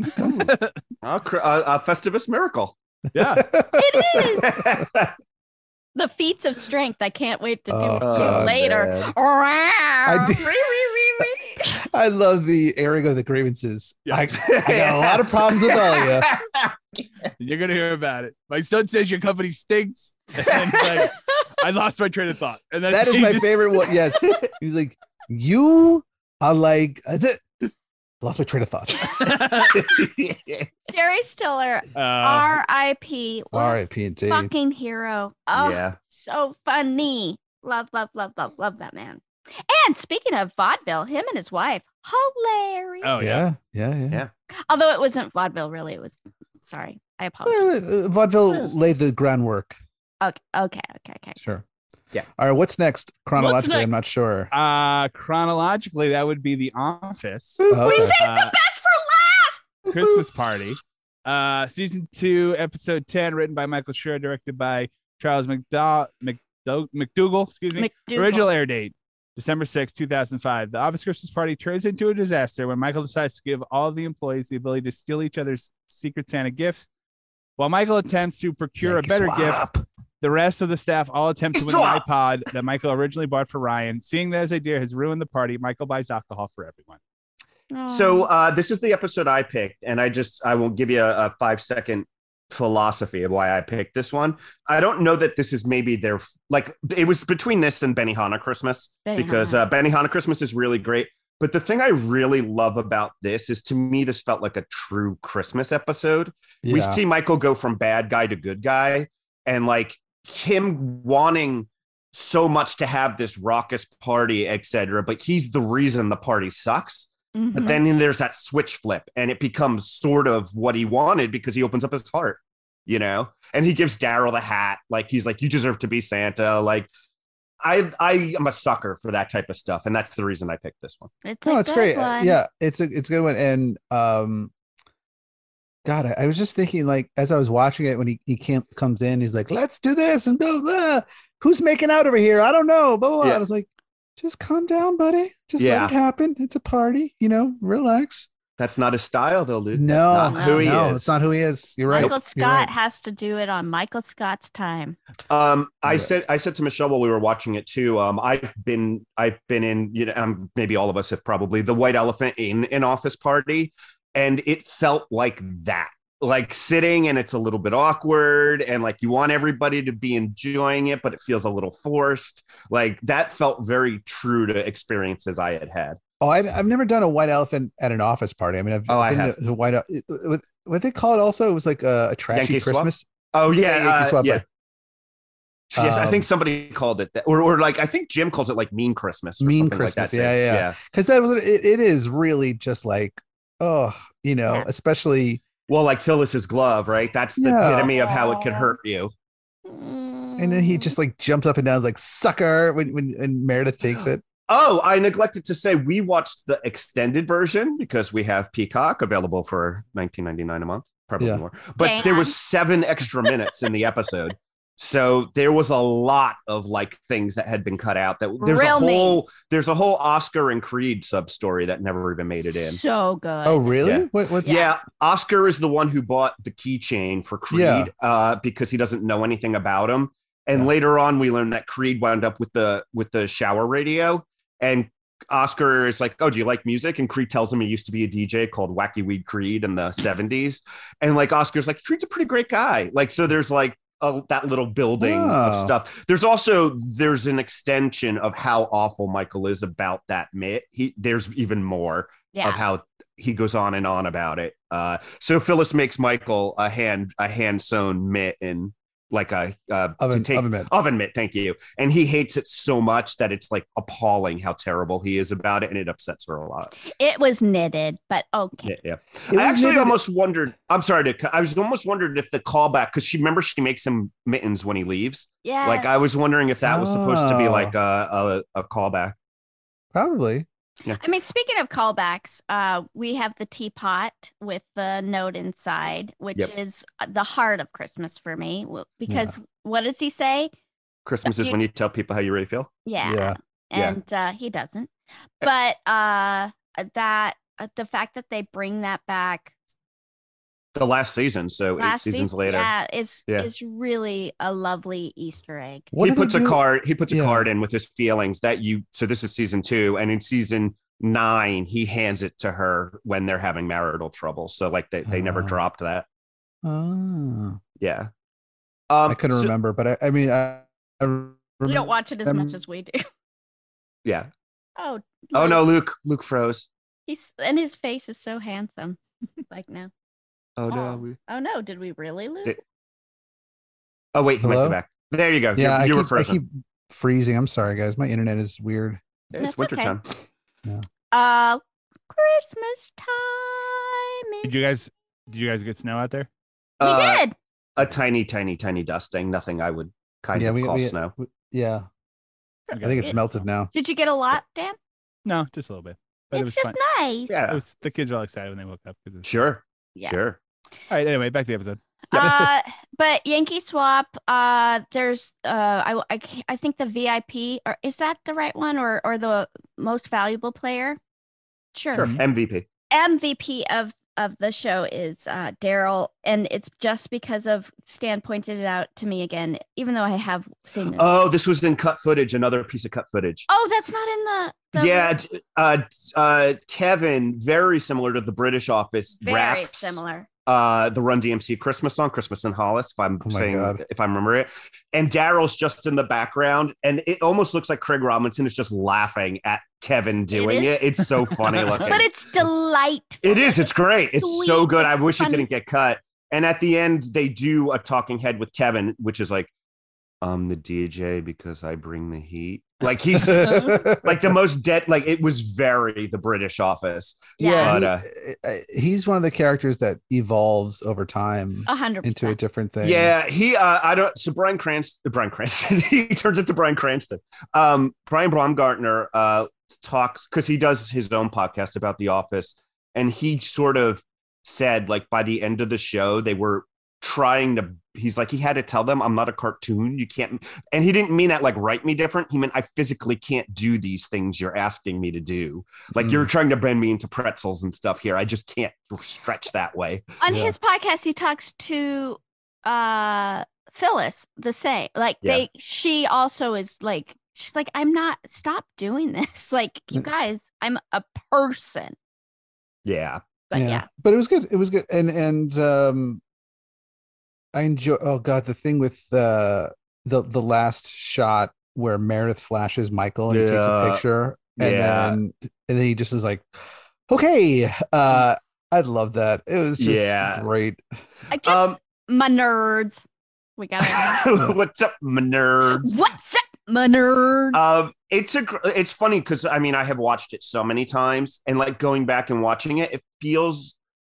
A Festivus miracle. Yeah. It is the feats of strength. I can't wait to do Oh, it God, later. man. I did- I love the airing of the grievances. Yeah. I got a lot of problems with all of you. You're gonna hear about it. My son says your company stinks. And like, I lost my train of thought. And then That is he my just- favorite one. Yes. He's like, you are like lost my train of thought. Jerry Stiller, R.I.P. What a R.I.P. indeed. fucking hero. Oh, Yeah. so funny. Love that man. And speaking of vaudeville, him and his wife, hilarious. Oh yeah. Yeah. Although it wasn't vaudeville, really. It was. Sorry, I apologize. Vaudeville laid the groundwork. Okay. Sure. Yeah. All right. What's next chronologically? next? I'm not sure. Chronologically, that would be The Office. We Okay. saved the best for last. Christmas Party. Season 2, episode 10, written by Michael Schur, directed by Charles McDougall, excuse me. McDougal. Original air date, December 6, 2005. The Office Christmas party turns into a disaster when Michael decides to give all of the employees the ability to steal each other's Secret Santa gifts. While Michael attempts to procure a better gift, the rest of the staff all attempt to win an iPod that Michael originally bought for Ryan. Seeing that his idea has ruined the party, Michael buys alcohol for everyone. So this is the episode I picked, and I will give you a 5-second philosophy of why I picked this one. I don't know that this is maybe their, like, it was between this and Benihana Christmas, because Benihana Christmas is really great. But the thing I really love about this is, to me, this felt like a true Christmas episode. Yeah. We see Michael go from bad guy to good guy, and like him wanting so much to have this raucous party, etc. But he's the reason the party sucks. Mm-hmm. But then there's that switch flip, and it becomes sort of what he wanted because he opens up his heart, you know, and he gives Daryl the hat. Like, he's like, you deserve to be Santa. Like, I am a sucker for that type of stuff, and that's the reason I picked this one. It's great. One. Yeah, it's a good one. And God, I was just thinking, like, as I was watching it, when he comes in, he's like, let's do this and go, blah. Who's making out over here? I don't know. Blah, blah, blah. Yeah. I was like, just calm down, buddy. Just let it happen. It's a party, relax. That's not his style, though, Luke. No, that's not who he is. It's not who he is. You're right. Michael Scott has to do it on Michael Scott's time. I said to Michelle while we were watching it too. I've been in, maybe all of us have probably, the white elephant in an office party, and it felt like that. Like sitting, and it's a little bit awkward, and like you want everybody to be enjoying it, but it feels a little forced. Like, that felt very true to experiences I had had. Oh, I've never done a white elephant at an office party. I mean, I been have. to white. What they call it also? It was like a trashy Yankee swap? Christmas. Oh yeah, Yankee swap, yeah. but, Yes, I think somebody called it that, or like I think Jim calls it like Mean Christmas. Or Mean something Christmas. like that, Yeah. Because that was it is really just like, especially. Well, like Phyllis's glove, right? That's the epitome of how it could hurt you. And then he just like jumps up and down, is like, sucker, when Meredith takes it. Oh, I neglected to say we watched the extended version because we have Peacock available for $19.99 a month, probably more. But there was 7 extra minutes in the episode. So there was a lot of like things that had been cut out. That there's a whole Oscar and Creed sub story that never even made it in. So good. Oh, really? Yeah. What's Oscar is the one who bought the keychain for Creed because he doesn't know anything about him. And later on, we learned that Creed wound up with the shower radio, and Oscar is like, oh, do you like music? And Creed tells him he used to be a DJ called Wacky Weed Creed in the 70s. And like, Oscar's like, Creed's a pretty great guy. Like, so there's like that little building of stuff. There's an extension of how awful Michael is about that mitt. There's even more of how he goes on and on about it. So Phyllis makes Michael a hand sewn mitt in like a oven mitt. Thank you. And he hates it so much that it's like appalling how terrible he is about it, and it upsets her a lot. It was knitted, but okay. Yeah. I actually almost wondered. I'm sorry I was almost wondered if the callback, because she makes him mittens when he leaves. Yeah. Like, I was wondering if that was supposed to be like a callback. Probably. Yeah. I mean, speaking of callbacks, we have the teapot with the note inside, which is the heart of Christmas for me. Because what does he say? Christmas is when you tell people how you really feel. Yeah. And he doesn't. But the fact that they bring that back the last season, so 8 seasons later, is really a lovely Easter egg. He puts a card in with his feelings so this is season 2, and in season 9 he hands it to her when they're having marital trouble. So like they never dropped that. Yeah. I couldn't remember, but I mean, I we don't watch it as much as we do. Yeah. Oh no, Luke froze. And his face is so handsome. Like, now. Oh no! Oh no! Did we really lose? Oh wait, he might be back. There you go. Yeah, you were I frozen. keep freezing. I'm sorry, guys. My internet is weird. It's wintertime. Yeah. Christmas time. Did you guys get snow out there? We did. A tiny dusting. Nothing I would call snow. I think it's melted now. Did you get a lot, Dan? No, just a little bit. But It's just nice. Yeah. The kids were all excited when they woke up. Sure. Yeah. Sure. All right. Anyway, back to the episode. But Yankee Swap, there's I think the VIP, or is that the right one, or the most valuable player? Sure. Sure, MVP. MVP of the show is Daryl, and it's just because of Stan pointed it out to me again, even though I have seen this. Oh, this was in cut footage, another piece of cut footage. Oh, that's not in the Yeah, Kevin, very similar to the British Office, very raps similar. the Run DMC Christmas song, Christmas in Hollis, if I'm if I remember it. And Daryl's just in the background, and it almost looks like Craig Robinson is just laughing at Kevin doing it. It's so funny looking. But it's delightful. It is. It's great. It's Sweet. so good. I wish Funny. it didn't get cut. And at the end, they do a talking head with Kevin, which is like, I'm the DJ because I bring the heat. Like he's like the most dead. Like it was very the British Office. Yeah. But, he's one of the characters that evolves over time 100% into a different thing. yeah, I don't. So Bryan Cranston, he turns into Bryan Cranston. Brian Baumgartner talks because he does his own podcast about The Office, and he sort of said like by the end of the show they were trying to. He's like he had to tell them I'm not a cartoon. You can't, and he didn't mean that like write me different. He meant I physically can't do these things you're asking me to do. Like you're trying to bend me into pretzels and stuff here. I just can't stretch that way. On his podcast, he talks to Phyllis the same. Like she also is like she's like I'm not. Stop doing this. Like you guys, I'm a person. Yeah, but yeah. But it was good. It was good, and I enjoy. Oh God, the thing with the last shot where Meredith flashes Michael and he takes a picture, and then he just is like, "Okay." I love that. It was just great. I just my nerds. We got what's up, my nerds? What's up, my nerds? It's funny because I mean I have watched it so many times, and like going back and watching it, it feels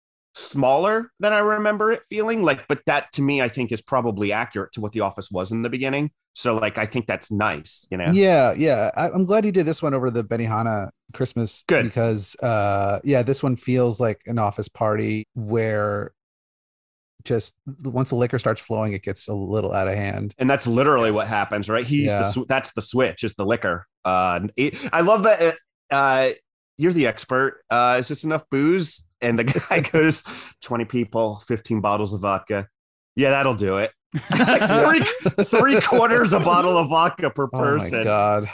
smaller than I remember it feeling like, but that to me I think is probably accurate to what The Office was in the beginning. So like I think that's nice, you know. I'm glad he did this one over the Benihana Christmas. Good, because this one feels like an office party where just once the liquor starts flowing it gets a little out of hand, and that's literally what happens, right? That's the switch, is the liquor. I love that. You're the expert. Is this enough booze? And the guy goes, 20 people, 15 bottles of vodka. Yeah, that'll do it. Like three quarters a bottle of vodka per person. Oh my God.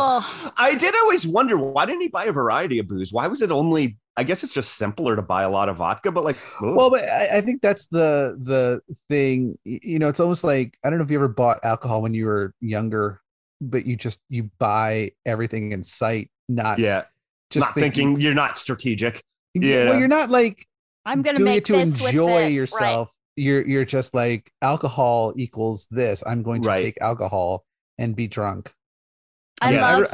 I did always wonder, why didn't he buy a variety of booze? Why was it only, I guess it's just simpler to buy a lot of vodka, but like, well, but I think that's the thing, you know, it's almost like, I don't know if you ever bought alcohol when you were younger, but you buy everything in sight, not thinking you're not strategic. Yeah, well, you're not like I'm gonna doing make it to this enjoy with this, yourself. Right. You're just like alcohol equals this. I'm going to take alcohol and be drunk. I love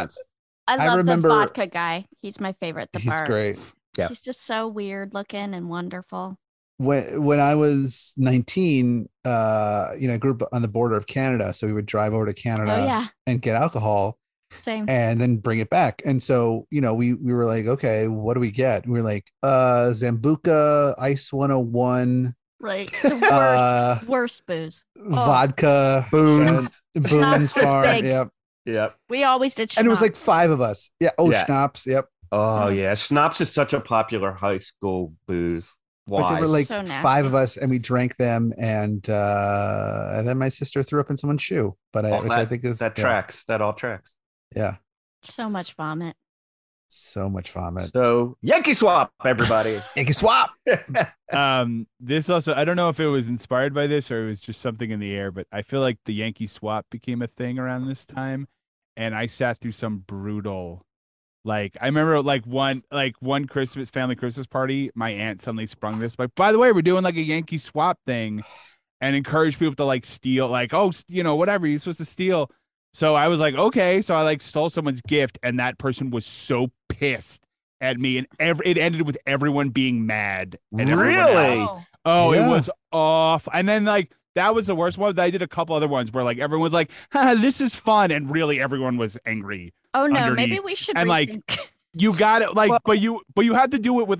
the vodka guy. He's my favorite. He's great. Yeah, he's just so weird looking and wonderful. When I was 19, I grew up on the border of Canada, so we would drive over to Canada and get alcohol. Same. And then bring it back. And so, you know, we were like, okay, what do we get? And we were like, Zambuca, Ice 101. Right. The worst booze. Vodka. Boone's Farm. Yep. We always did schnapps. And it was like 5 of us. Yeah. Oh, schnapps. Yep. Oh, yeah. Schnapps is such a popular high school booze. Why? But there were like 5 of us, and we drank them, and then my sister threw up in someone's shoe. But which I think is tracks. That all tracks. Yeah. So much vomit. So Yankee Swap, everybody. Yankee Swap. This also, I don't know if it was inspired by this or it was just something in the air, but I feel like the Yankee Swap became a thing around this time, and I sat through some brutal. Like I remember, one family Christmas party, my aunt suddenly sprung this. Like, by the way, we're doing like a Yankee Swap thing, and encourage people to like steal. Like, oh, you know, whatever you're supposed to steal. So I was like, okay. So I like stole someone's gift, and that person was so pissed at me, and it ended with everyone being mad. Really? It was off. And then like that was the worst one. I did a couple other ones where like everyone was like, this is fun, and really everyone was angry. Oh no, underneath. Maybe we should. And rethink. like you got it, like, but you have to do it with like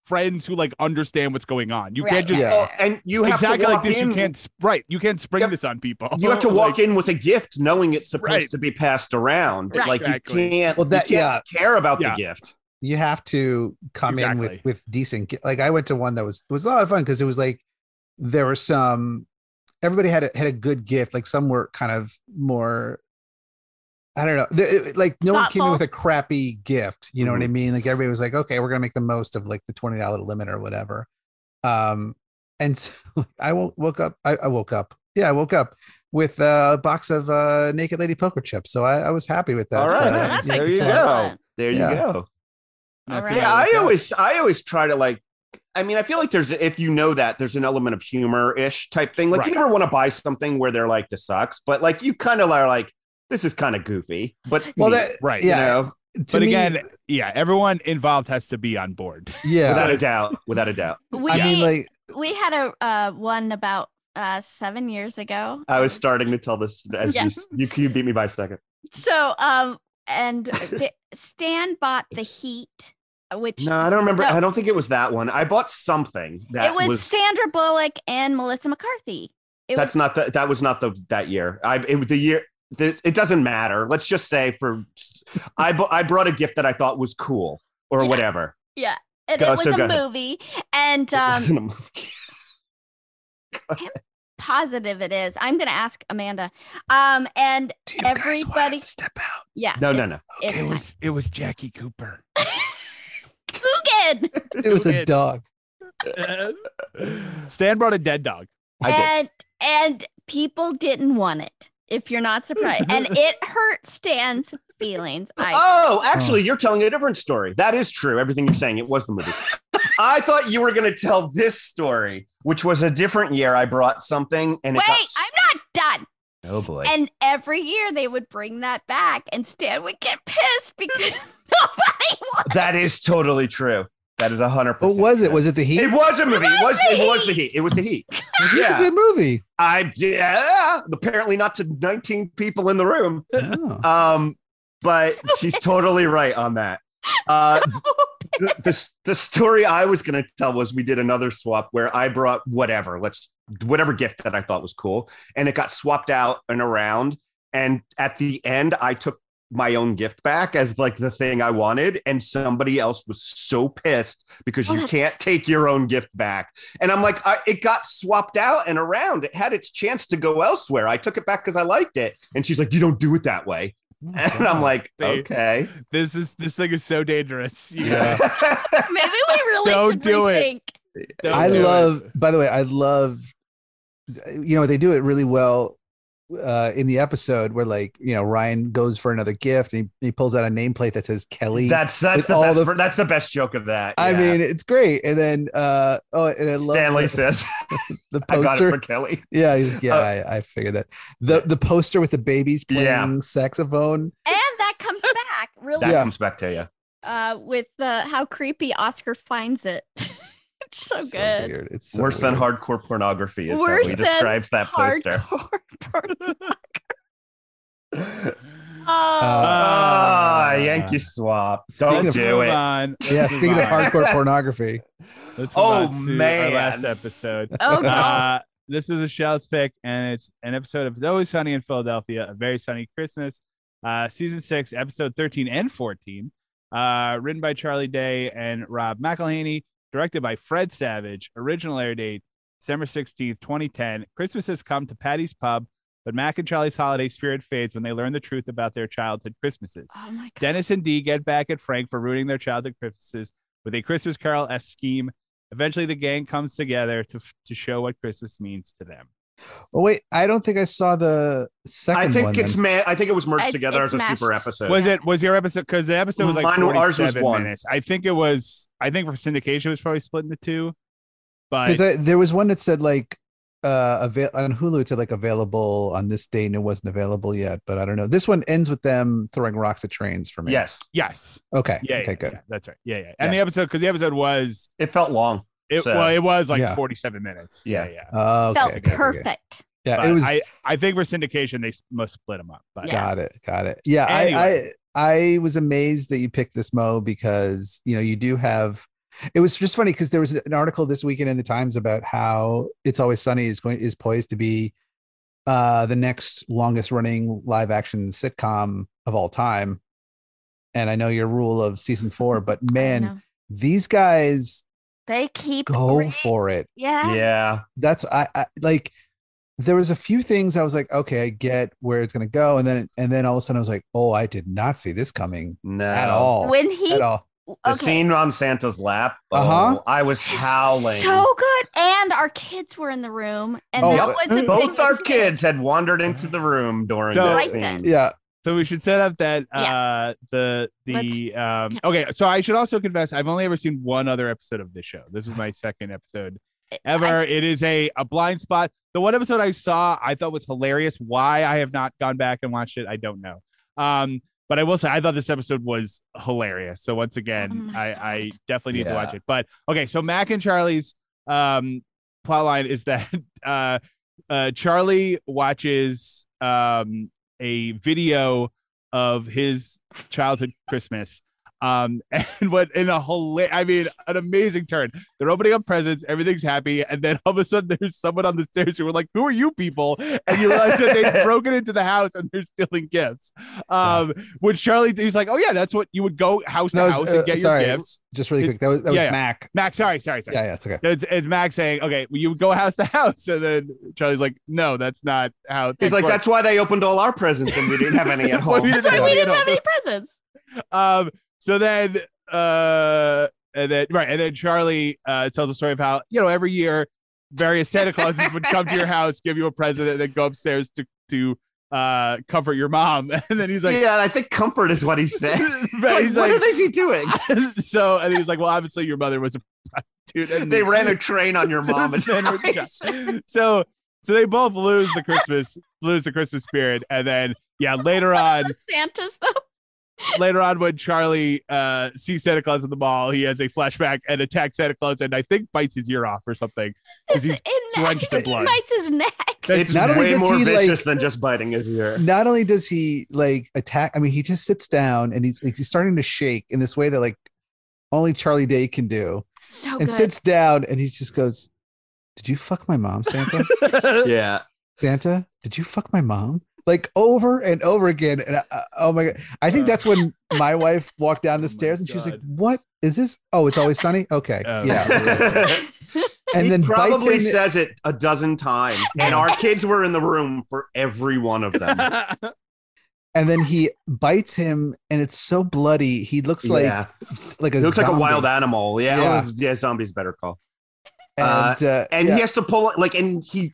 friends who like understand what's going on. You Right. can't just Yeah. And you have exactly to like walk this. in. You can't you can't spring Yep. this on people. You have to walk Like, in with a gift, knowing it's supposed Right. to be passed around. Right. Like Exactly. you can't. Well, that- you can't care about Yeah. the gift. You have to come in Exactly. with decent. Like I went to one that was a lot of fun because it was like there were some. Everybody had a good gift. Like some were kind of more. I don't know. Like no one came in Thoughtful. with a crappy gift. You know what I Mhm. mean? Like everybody was like, okay, we're gonna make the most of like the $20 limit or whatever. And so I woke up. I woke up. Yeah, I woke up with a box of Naked Lady poker chips. So I was happy with that. All right, that's there you excellent. go. There Yeah. you go. That's All the right. way Yeah, it works out. I always try to like. I mean, I feel like if you know that there's an element of humor-ish type thing. Like Right. you never want to buy something where they're like, this sucks, but like you kind of are like, this is kind of goofy. But Well, neat, that Right. you yeah. know, To But me, again, yeah, everyone involved has to be on board. yeah. without a Yes. doubt, without a doubt. We I mean, like we had a one about 7 years ago. I was starting to tell this as Yeah. you beat me by a second. So and Stan bought the Heat, which No, I don't remember. No. I don't think it was that one. I bought something that it was Sandra Bullock and Melissa McCarthy. It That's was, not the. That was not that year. It was the year. It doesn't matter. Let's just say I brought a gift that I thought was cool or Yeah. whatever. yeah, and Go- it was so a go ahead. movie, and It wasn't a movie. positive it is. I'm gonna ask Amanda. And do you guys want everybody- us to step out? yeah, No, no, it's- no. it's It was Jackie Cooper. Coogan. It was a Good. dog. Stan brought a dead dog. I did. And people didn't want it. If you're not surprised, and it hurt Stan's feelings. Oh, actually, you're telling a different story. That is true. Everything you're saying, it was the movie. I thought you were going to tell this story, which was a different year. I brought something, and Wait, it got. I'm not done. Oh boy. And every year they would bring that back, and Stan would get pissed because nobody wanted. That is totally true. That is 100%. What was it? true. Was it the Heat? It was a movie. It was the the Heat. It was the Heat. It's a Yeah. good movie. Apparently not to 19 people in the room. Oh. But she's totally right on that. The story I was going to tell was we did another swap where I brought whatever gift that I thought was cool, and it got swapped out and around. And at the end, I took my own gift back as like the thing I wanted, and somebody else was so pissed because you can't take your own gift back. And I'm like, it got swapped out and around. It had its chance to go elsewhere. I took it back because I liked it, and she's like, you don't do it that way. And I'm like, okay. This thing is so dangerous. You Yeah. Maybe we really Don't should do it. rethink. Don't I do it. love, by the way, I love, they do it really well in the episode where like, Ryan goes for another gift and he pulls out a nameplate that says Kelly. That's with the all best. That's the best joke of that. I yeah. mean, it's great. And then, and I love Stanley the, says, the "I got it poster. for Kelly." Yeah, I figured that. The poster with the babies playing Yeah. saxophone. And that comes back really That Yeah. comes back to you. with how creepy Oscar finds it. It's so good. Weird. It's so Worse than weird. hardcore pornography is Worse how he than describes that poster. Hardcore. Ah, Yankee swap. Don't Speaking do Move it. on. Let's Yeah, move speaking of on. hardcore pornography. Let's move Oh, on to man. our last episode. Oh, God. This is Michelle's pick, and it's an episode of It's Always Sunny in Philadelphia, A Very Sunny Christmas, season 6, episode 13 and 14, written by Charlie Day and Rob McElhaney, directed by Fred Savage. Original air date December 16th, 2010. Christmas has come to Patty's Pub, but Mac and Charlie's holiday spirit fades when they learn the truth about their childhood Christmases. Oh my God. Dennis and Dee get back at Frank for ruining their childhood Christmases with a Christmas Carol-esque scheme. Eventually, the gang comes together to show what Christmas means to them. Oh wait, I don't think I saw the second I one. think it's then. I think it was merged together it's as a super mashed. episode. Was your episode? Because the episode was like Mine- ours was 47 one. minutes. I think it was. I think for syndication it was probably split into two. But Because there was one that said like on Hulu it said like available on this date and it wasn't available yet, but I don't know. This one ends with them throwing rocks at trains for me. Yes, yes, Okay. yeah, Okay. yeah, Good. yeah, that's right. Yeah. And Yeah. the episode, because the episode was it felt long. it. So- Well, it was like Yeah. 47 minutes. Yeah. yeah. Oh, okay. Felt okay, okay. perfect. Yeah, But it was. I think for syndication they must split them up. But Yeah. Got it. Yeah, Anyway. I was amazed that you picked this, Mo, because you do have It was just funny because there was an article this weekend in the Times about how It's Always Sunny is poised to be the next longest running live action sitcom of all time. And I know your rule of season 4, but man, these guys they keep go for it. Yeah. Yeah. That's I like. There was a few things I was like, okay, I get where it's gonna go, and then all of a sudden I was like, oh, I did not see this coming at all. When he at all. The scene on Santa's lap. I was howling. So good. And our kids were in the room. And that was a both our kids had wandered into the room during that scene. Then. Yeah. So we should set up that okay. So I should also confess, I've only ever seen one other episode of this show. This is my second episode ever. It is a blind spot. The one episode I saw, I thought was hilarious. Why I have not gone back and watched it, I don't know. But I will say I thought this episode was hilarious. So once again, I definitely need to watch it. But okay, so Mac and Charlie's plot line is that Charlie watches a video of his childhood Christmas. And what in an amazing turn. They're opening up presents, everything's happy, and then all of a sudden there's someone on the stairs who were like, "Who are you people?" And you realize that they've broken into the house and they're stealing gifts. Which Charlie, he's like, "Oh yeah, that's what you would go house to house and get your gifts." Just really quick, that was Mac. Mac, sorry. Yeah, it's okay. It's Mac saying, "Okay, well, you would go house to house," and then Charlie's like, "No, that's not how." He's like, work. "That's why they opened all our presents and we didn't have any at home." That's why we didn't have any presents. So then, and then Charlie tells a story of how, every year various Santa Clauses would come to your house, give you a present, and then go upstairs to comfort your mom. And then he's like, "Yeah, I think comfort is what he said." Right, he's what is he doing? And he's like, "Well, obviously your mother was a prostitute, and they ran a train on your mom." So they both lose the Christmas spirit, and then later on, Santa's though. Later on, when Charlie sees Santa Claus in the mall, he has a flashback and attacks Santa Claus, and I think bites his ear off or something because he's drenched in blood. Bites his neck. It's not way more vicious than just biting his ear. Not only does he attack, I mean, he just sits down and he's starting to shake in this way that only Charlie Day can do. So and good. Sits down and he just goes, "Did you fuck my mom, Santa?" Yeah. "Santa, did you fuck my mom?" Over and over again. And oh my God. I think that's when my wife walked down the stairs and she was like, "What is this? Oh, It's Always Sunny?" Okay. Yeah. And he then probably says it a dozen times. And our kids were in the room for every one of them. And then he bites him and it's so bloody. He looks like a he looks zombie. like a wild animal. Yeah. Zombie's better call. And he has to pull and he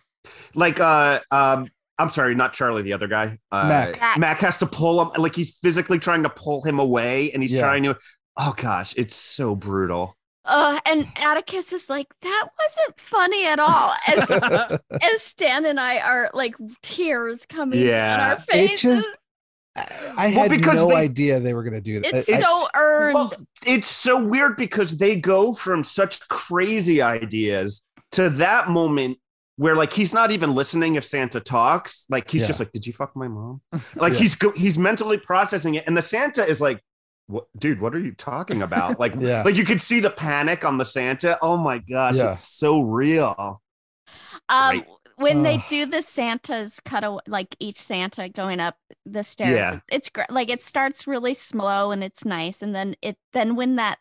I'm sorry, not Charlie, the other guy. Mac has to pull him, he's physically trying to pull him away, and he's trying to. Oh gosh, it's so brutal. And Atticus is like, "That wasn't funny at all." As Stan and I are tears coming down our faces. I had no idea they were going to do that. It's so earned. Well, it's so weird because they go from such crazy ideas to that moment where he's not even listening if Santa talks. He's just like, "Did you fuck my mom?" He's mentally processing it, and the Santa is like, "What, dude? What are you talking about?" You could see the panic on the Santa. Oh my gosh, it's so real. When they do the Santas cut away, each Santa going up the stairs, it's great. It starts really slow and it's nice, and then when that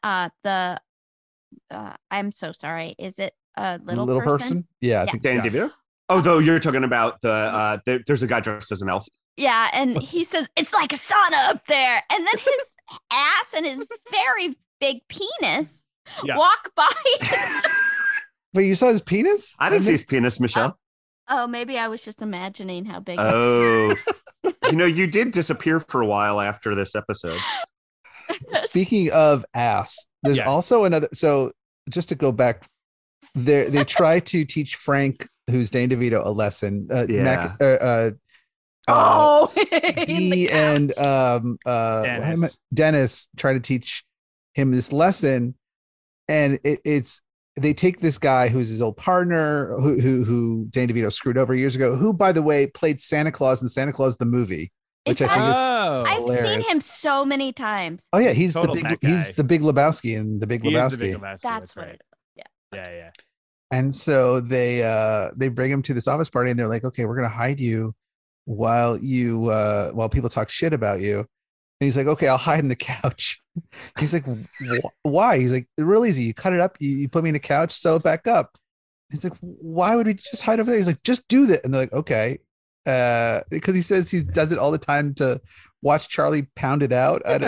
I'm so sorry, is it a little person? Yeah, I think Dan DeVito. Oh, though you're talking about there's a guy dressed as an elf. Yeah, and he says it's like a sauna up there, and then his ass and his very big penis walk by. Wait, you saw his penis? I didn't see his penis, Michelle. Oh, maybe I was just imagining how big. Oh, you did disappear for a while after this episode. Speaking of ass, there's also another. So just to go back. They try to teach Frank, who's Dane DeVito, a lesson. Dee and Dennis try to teach him this lesson, and they take this guy who's his old partner, who Dane DeVito screwed over years ago, who, by the way, played Santa Claus in Santa Claus the movie. which Is I think is I've hilarious. seen him so many times. Oh yeah, he's Total the tech big he's guy. the Big Lebowski in the Big He is the Big Lebowski. Lebowski. That's what right. it is. Yeah. Yeah. And so they bring him to this office party and they're like, okay, we're gonna hide you while people talk shit about you. And he's like, okay, I'll hide in the couch. He's like, why? He's like, real easy. You cut it up, you put me in a couch, sew it back up. He's like, why would we just hide over there? He's like, just do that. And they're like, okay. Because he says he does it all the time to watch Charlie pound it out. I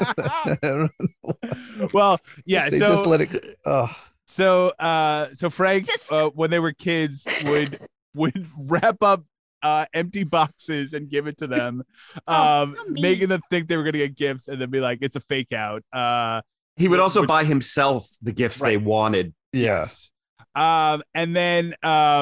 don't know. Well, yeah. They so just let it. Oh. So Frank, Just- when they were kids, would wrap up empty boxes and give it to them, Oh, so mean. making them think they were gonna get gifts, and then be like, "It's a fake out." He would also Which- buy himself the gifts they Right. wanted. Yeah. And then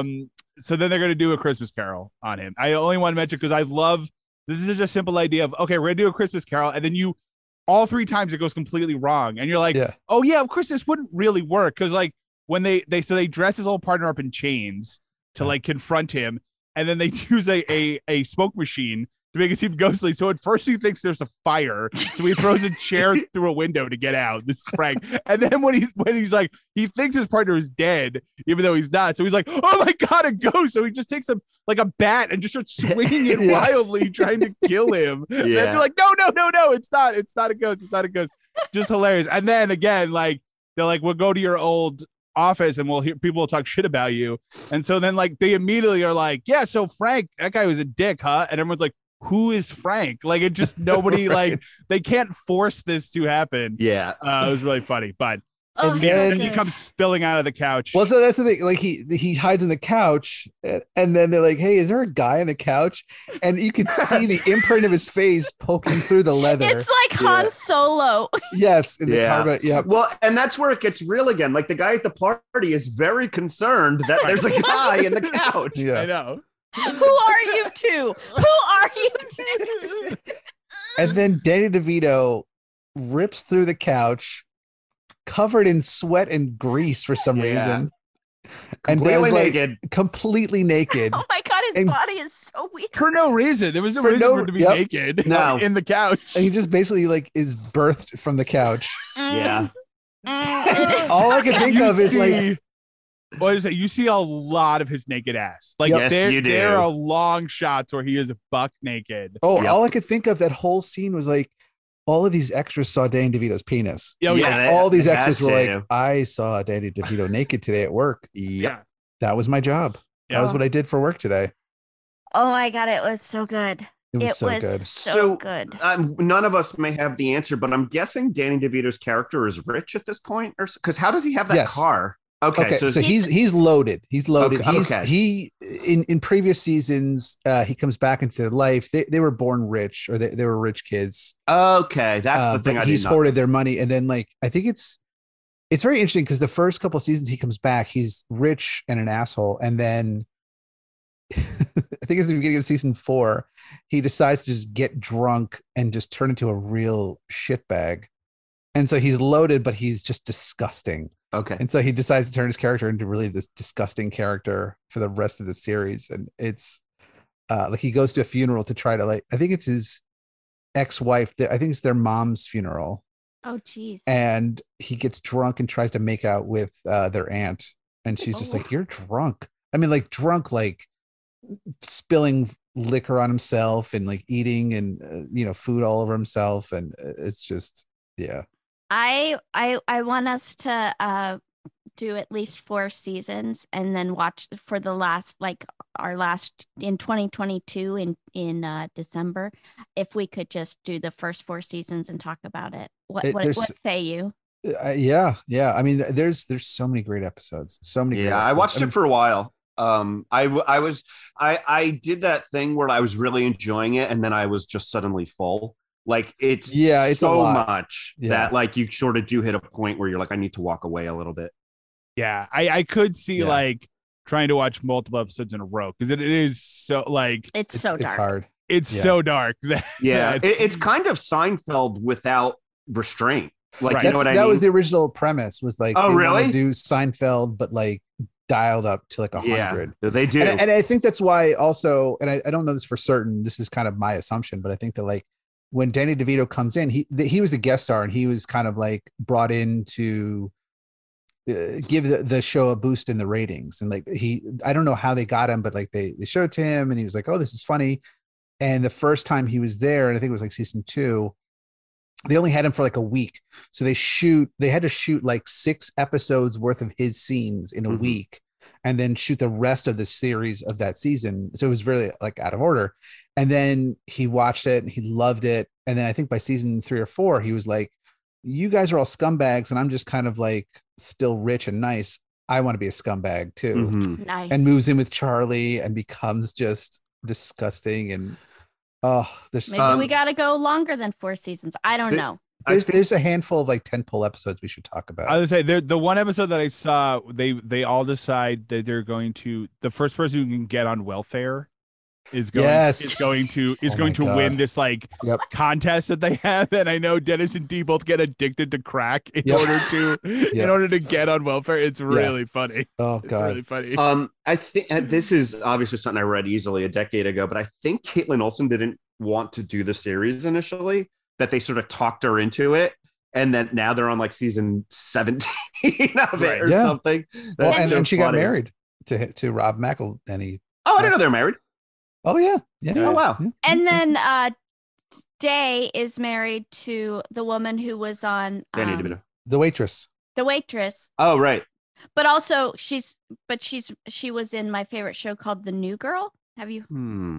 so then they're gonna do a Christmas Carol on him. I only want to mention because I love this is just a simple idea of okay, we're gonna do a Christmas Carol, and then all 3 times it goes completely wrong, and you're like, Yeah. oh yeah, of course this wouldn't really work because like when they dress his old partner up in chains to like confront him, and then they use a smoke machine to make it seem ghostly. So at first he thinks there's a fire, so he throws a chair through a window to get out. This is Frank. And then when he's like, he thinks his partner is dead, even though he's not. So he's like, oh my god, a ghost! So he just takes a bat and just starts swinging it Yeah. wildly, trying to kill him. And Yeah. they're like, no, it's not a ghost, it's not a ghost. Just hilarious. And then again, like they're like, we'll go to your old office and we'll hear people will talk shit about you. And so then like they immediately are like, yeah, so Frank, that guy was a dick, huh? And everyone's like, who is Frank? Like it just nobody Right. like they can't force this to happen. Yeah. It was really funny, but Oh, And so then then he good. comes spilling out of the couch. Well, so that's the thing. Like he hides in the couch, and then they're like, "Hey, is there a guy on the couch?" And you can see the imprint of his face poking through the leather. It's like Han Yeah. Solo. Yes, in the Yeah. carbon. Yeah, Well, and that's where it gets real again. Like the guy at the party is very concerned that there's a guy in the couch. I yeah. know. Who are you two? Who are you two? And then Danny DeVito rips through the couch, covered in sweat and grease for some Yeah. reason, and Completely does, like, naked. completely naked. Oh my god, his And- body is so weird. For no reason. There was no For reason no- for him to be yep. naked No. in the couch. And he just basically like is birthed from the couch. Yeah. It is All I so can good. think of is like, what is it? You see a lot of his naked ass. Like Yes, you do. there are long shots where he is buck naked. oh, Yep. all I could think of that whole scene was like, all of these extras saw Danny DeVito's penis. Oh, Yeah, yeah. they- All these they extras had were like, to. I saw Danny DeVito naked today at work. Yep. That was my job. That was Yeah. what I did for work today. Oh my god, it was so good. It was so good. so good. None of us may have the answer, but I'm guessing Danny DeVito's character is rich at this point, or because how does he have that Yes. car? Okay, Okay, so he's- he's loaded. He's loaded. Okay, He's okay. he in previous seasons, he comes back into their life. They were born rich, or they were rich kids. okay, that's the thing. But I he's did not. hoarded their money, and then like I think it's very interesting because the first couple seasons he comes back, he's rich and an asshole, and then I think it's the beginning of season 4, he decides to just get drunk and just turn into a real shitbag. And so he's loaded, but he's just disgusting. Okay, And so he decides to turn his character into really this disgusting character for the rest of the series. And it's like he goes to a funeral to try to like, I think it's his ex-wife. I think it's their mom's funeral. Oh jeez. And he gets drunk and tries to make out with their aunt. And she's just Oh. like, you're drunk. I mean, like drunk, like spilling liquor on himself and like eating and, food all over himself. And it's just, yeah. I want us to do at least 4 seasons and then watch for the last our last in 2022 in December, if we could just do the first 4 seasons and talk about it. What There's- say you? Yeah. I mean, there's so many great episodes. So many. great yeah, I episodes. watched mean, it for a while. I did that thing where I was really enjoying it, and then I was just suddenly full. Like it's a so lot. much Yeah. that like you sort of do hit a point where you're like, I need to walk away a little bit. Yeah, I could see Yeah. like trying to watch multiple episodes in a row because it is so like It's so dark. It's hard. it's Yeah. so dark. Yeah, that- it's kind of Seinfeld without restraint. Like Right. you know what I mean? That was the original premise. Was like, Oh, they wanna really? do Seinfeld, but like dialed up to like 100. Yeah, they do. And I think that's why also, and I don't know this for certain, this is kind of my assumption, but I think that like when Danny DeVito comes in, he was the guest star and he was kind of like brought in to give the show a boost in the ratings. And like I don't know how they got him, but like they showed it to him and he was like, oh, this is funny. And the first time he was there, and I think it was like season 2, they only had him for like a week. So they had to shoot like 6 episodes worth of his scenes in a week and then shoot the rest of the series of that season. So it was really like out of order. And then he watched it and he loved it. And then I think by season 3 or 4, he was like, you guys are all scumbags and I'm just kind of like still rich and nice. I want to be a scumbag too. Nice. And moves in with Charlie and becomes just disgusting. And there's maybe we got to go longer than 4 seasons. I don't know. There's a handful of like tentpole episodes we should talk about. I would say the one episode that I saw, they all decide that they're going to, the first person who can get on welfare is going to win this like contest that they have. And I know Dennis and Dee both get addicted to crack in order to get on welfare. It's really funny. Oh God, it's really funny. I think this is obviously something I read easily a decade ago, but I think Caitlin Olsen didn't want to do the series initially, that they sort of talked her into it. And then now they're on like season 17 of it or something. Well, and she got married to Rob McElhenney. Oh, I didn't know they were married. Oh yeah. Oh wow. Yeah. And then Day is married to the woman who was on The Waitress. The Waitress. Oh right. But also she was in my favorite show called The New Girl. Have you?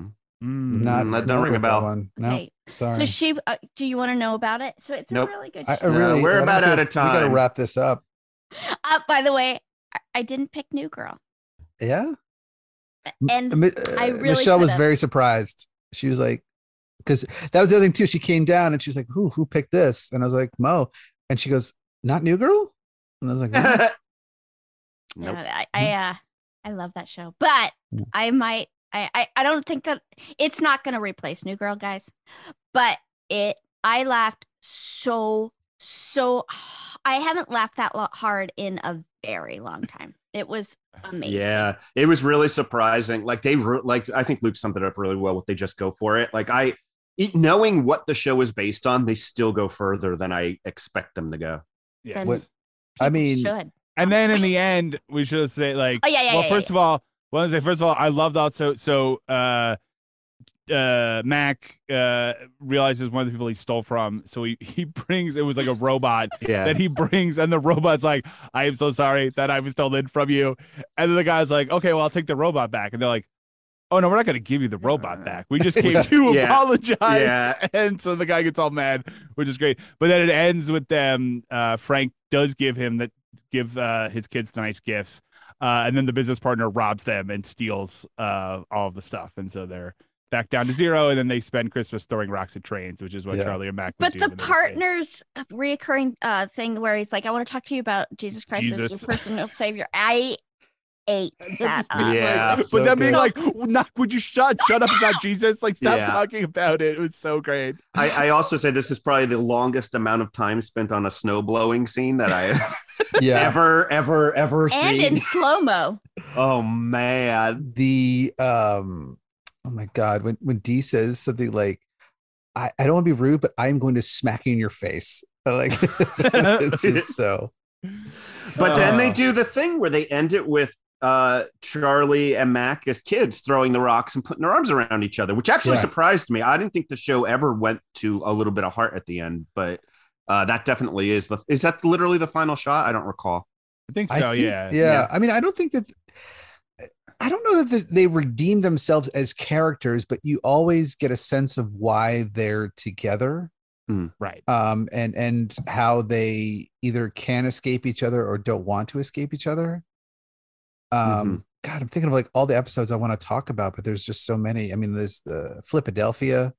Not don't ring a bell. One. No, okay. sorry. So do you want to know about it? So it's a really good show. We're about out of time. We got to wrap this up. By the way, I didn't pick New Girl. Yeah. And I really Michelle was very surprised. She was like, because that was the other thing too. She came down and she was like, who picked this? And I was like, Mo. And she goes, not New Girl? And I was like, no. Nope. I love that show, but I don't think that it's not going to replace New Girl, guys, but I laughed so I haven't laughed that hard in a very long time. It was amazing. Yeah, it was really surprising. Like I think Luke summed it up really well with They Just Go For It. Like knowing what the show is based on, they still go further than I expect them to go. Yeah. Should. And then in the end, we should say like, first of all, I loved also. So Mac realizes one of the people he stole from, so he brings, it was like a robot that he brings, and the robot's like, I am so sorry that I was stolen from you. And then the guy's like, okay, well, I'll take the robot back. And they're like, oh no, we're not going to give you the robot back. We just came to apologize. Yeah. And so the guy gets all mad, which is great. But then it ends with them. Frank does give his kids the nice gifts. And then the business partner robs them and steals all of the stuff. And so they're back down to 0. And then they spend Christmas throwing rocks at trains, which is what Charlie and Mac would do. But the partner's reoccurring thing where he's like, I want to talk to you about Jesus Christ as your personal savior. I ate that up. Yeah. But so then being like, would you shut up about Jesus? Like, stop talking about it. It was so great. I also say this is probably the longest amount of time spent on a snow blowing scene that I have ever seen. And in slow-mo. Oh man. Oh my God. When Dee says something like, I don't want to be rude, but I'm going to smack you in your face. Like it's just so. But then they do the thing where they end it with Charlie and Mac as kids throwing the rocks and putting their arms around each other, which actually surprised me. I didn't think the show ever went to a little bit of heart at the end, but that definitely is that literally the final shot? I don't recall. I think so. Yeah. I mean, I don't know that they redeem themselves as characters, but you always get a sense of why they're together. Right. And how they either can escape each other or don't want to escape each other. God, I'm thinking of like all the episodes I want to talk about, but there's just so many. I mean, there's the Flipadelphia,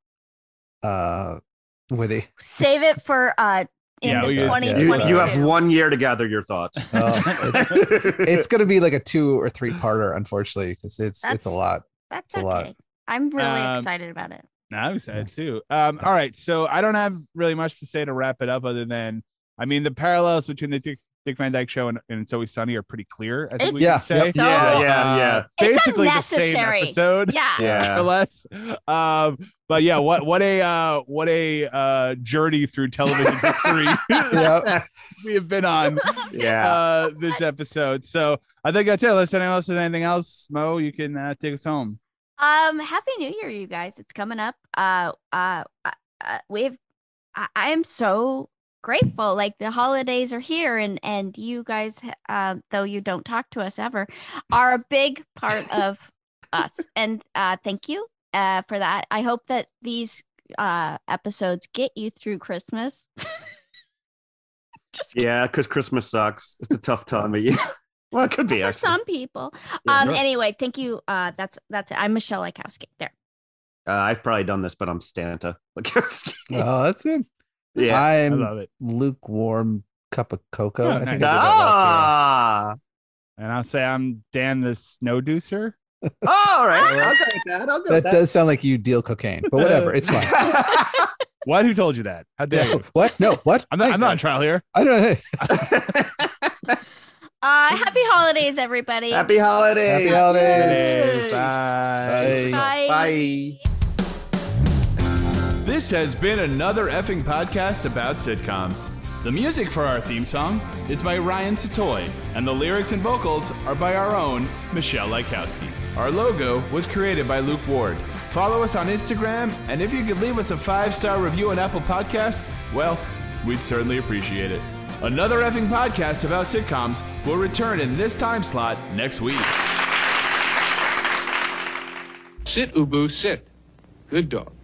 where they save it for in 2020. You have 1 year to gather your thoughts. It's going to be like a 2 or 3 parter, unfortunately, because it's a lot. That's a lot. I'm really excited about it. No, I'm excited too. All right, so I don't have really much to say to wrap it up, other than, I mean, the parallels between the Dick Van Dyke Show and It's Always Sunny are pretty clear. I think we Yeah, can say. yep. So- Yeah. It's Basically the same unnecessary. episode. Yeah. Yeah. More or less. But yeah, what a journey through television history Yeah. we have been on this episode. So I think that's it. Unless anyone else has anything else, Mo, you can take us home. Happy New Year, you guys. It's coming up. I am so grateful. Like the holidays are here, and you guys, though you don't talk to us ever, are a big part of us. And thank you for that. I hope that these episodes get you through Christmas. Just Yeah, because Christmas sucks. It's a tough time of year. Well, it could be for actually. some people. Yeah. Anyway, thank you. That's it. I'm Michelle Likowski. There. I've probably done this, but I'm Stanta. Oh, that's it. Yeah. I I'm love it. lukewarm cup of cocoa. Oh, I think nice. I did that last Ah. And I'll say I'm Dan the Snow Deucer. All right. I'll go with that. I'll go year. with That does sound like you deal cocaine, but whatever. It's fine. What? Who told you that? How dare No, you? what? No, what? I'm not on trial here. I don't know. Happy holidays, everybody. Happy holidays. Happy holidays. Hey, bye. Bye. Bye. This has been another effing podcast about sitcoms. The music for our theme song is by Ryan Satoy, and the lyrics and vocals are by our own Michelle Likowski. Our logo was created by Luke Ward. Follow us on Instagram, and if you could leave us a 5-star review on Apple Podcasts, well, we'd certainly appreciate it. Another effing podcast about sitcoms will return in this time slot next week. Sit, Ubu, sit. Good dog.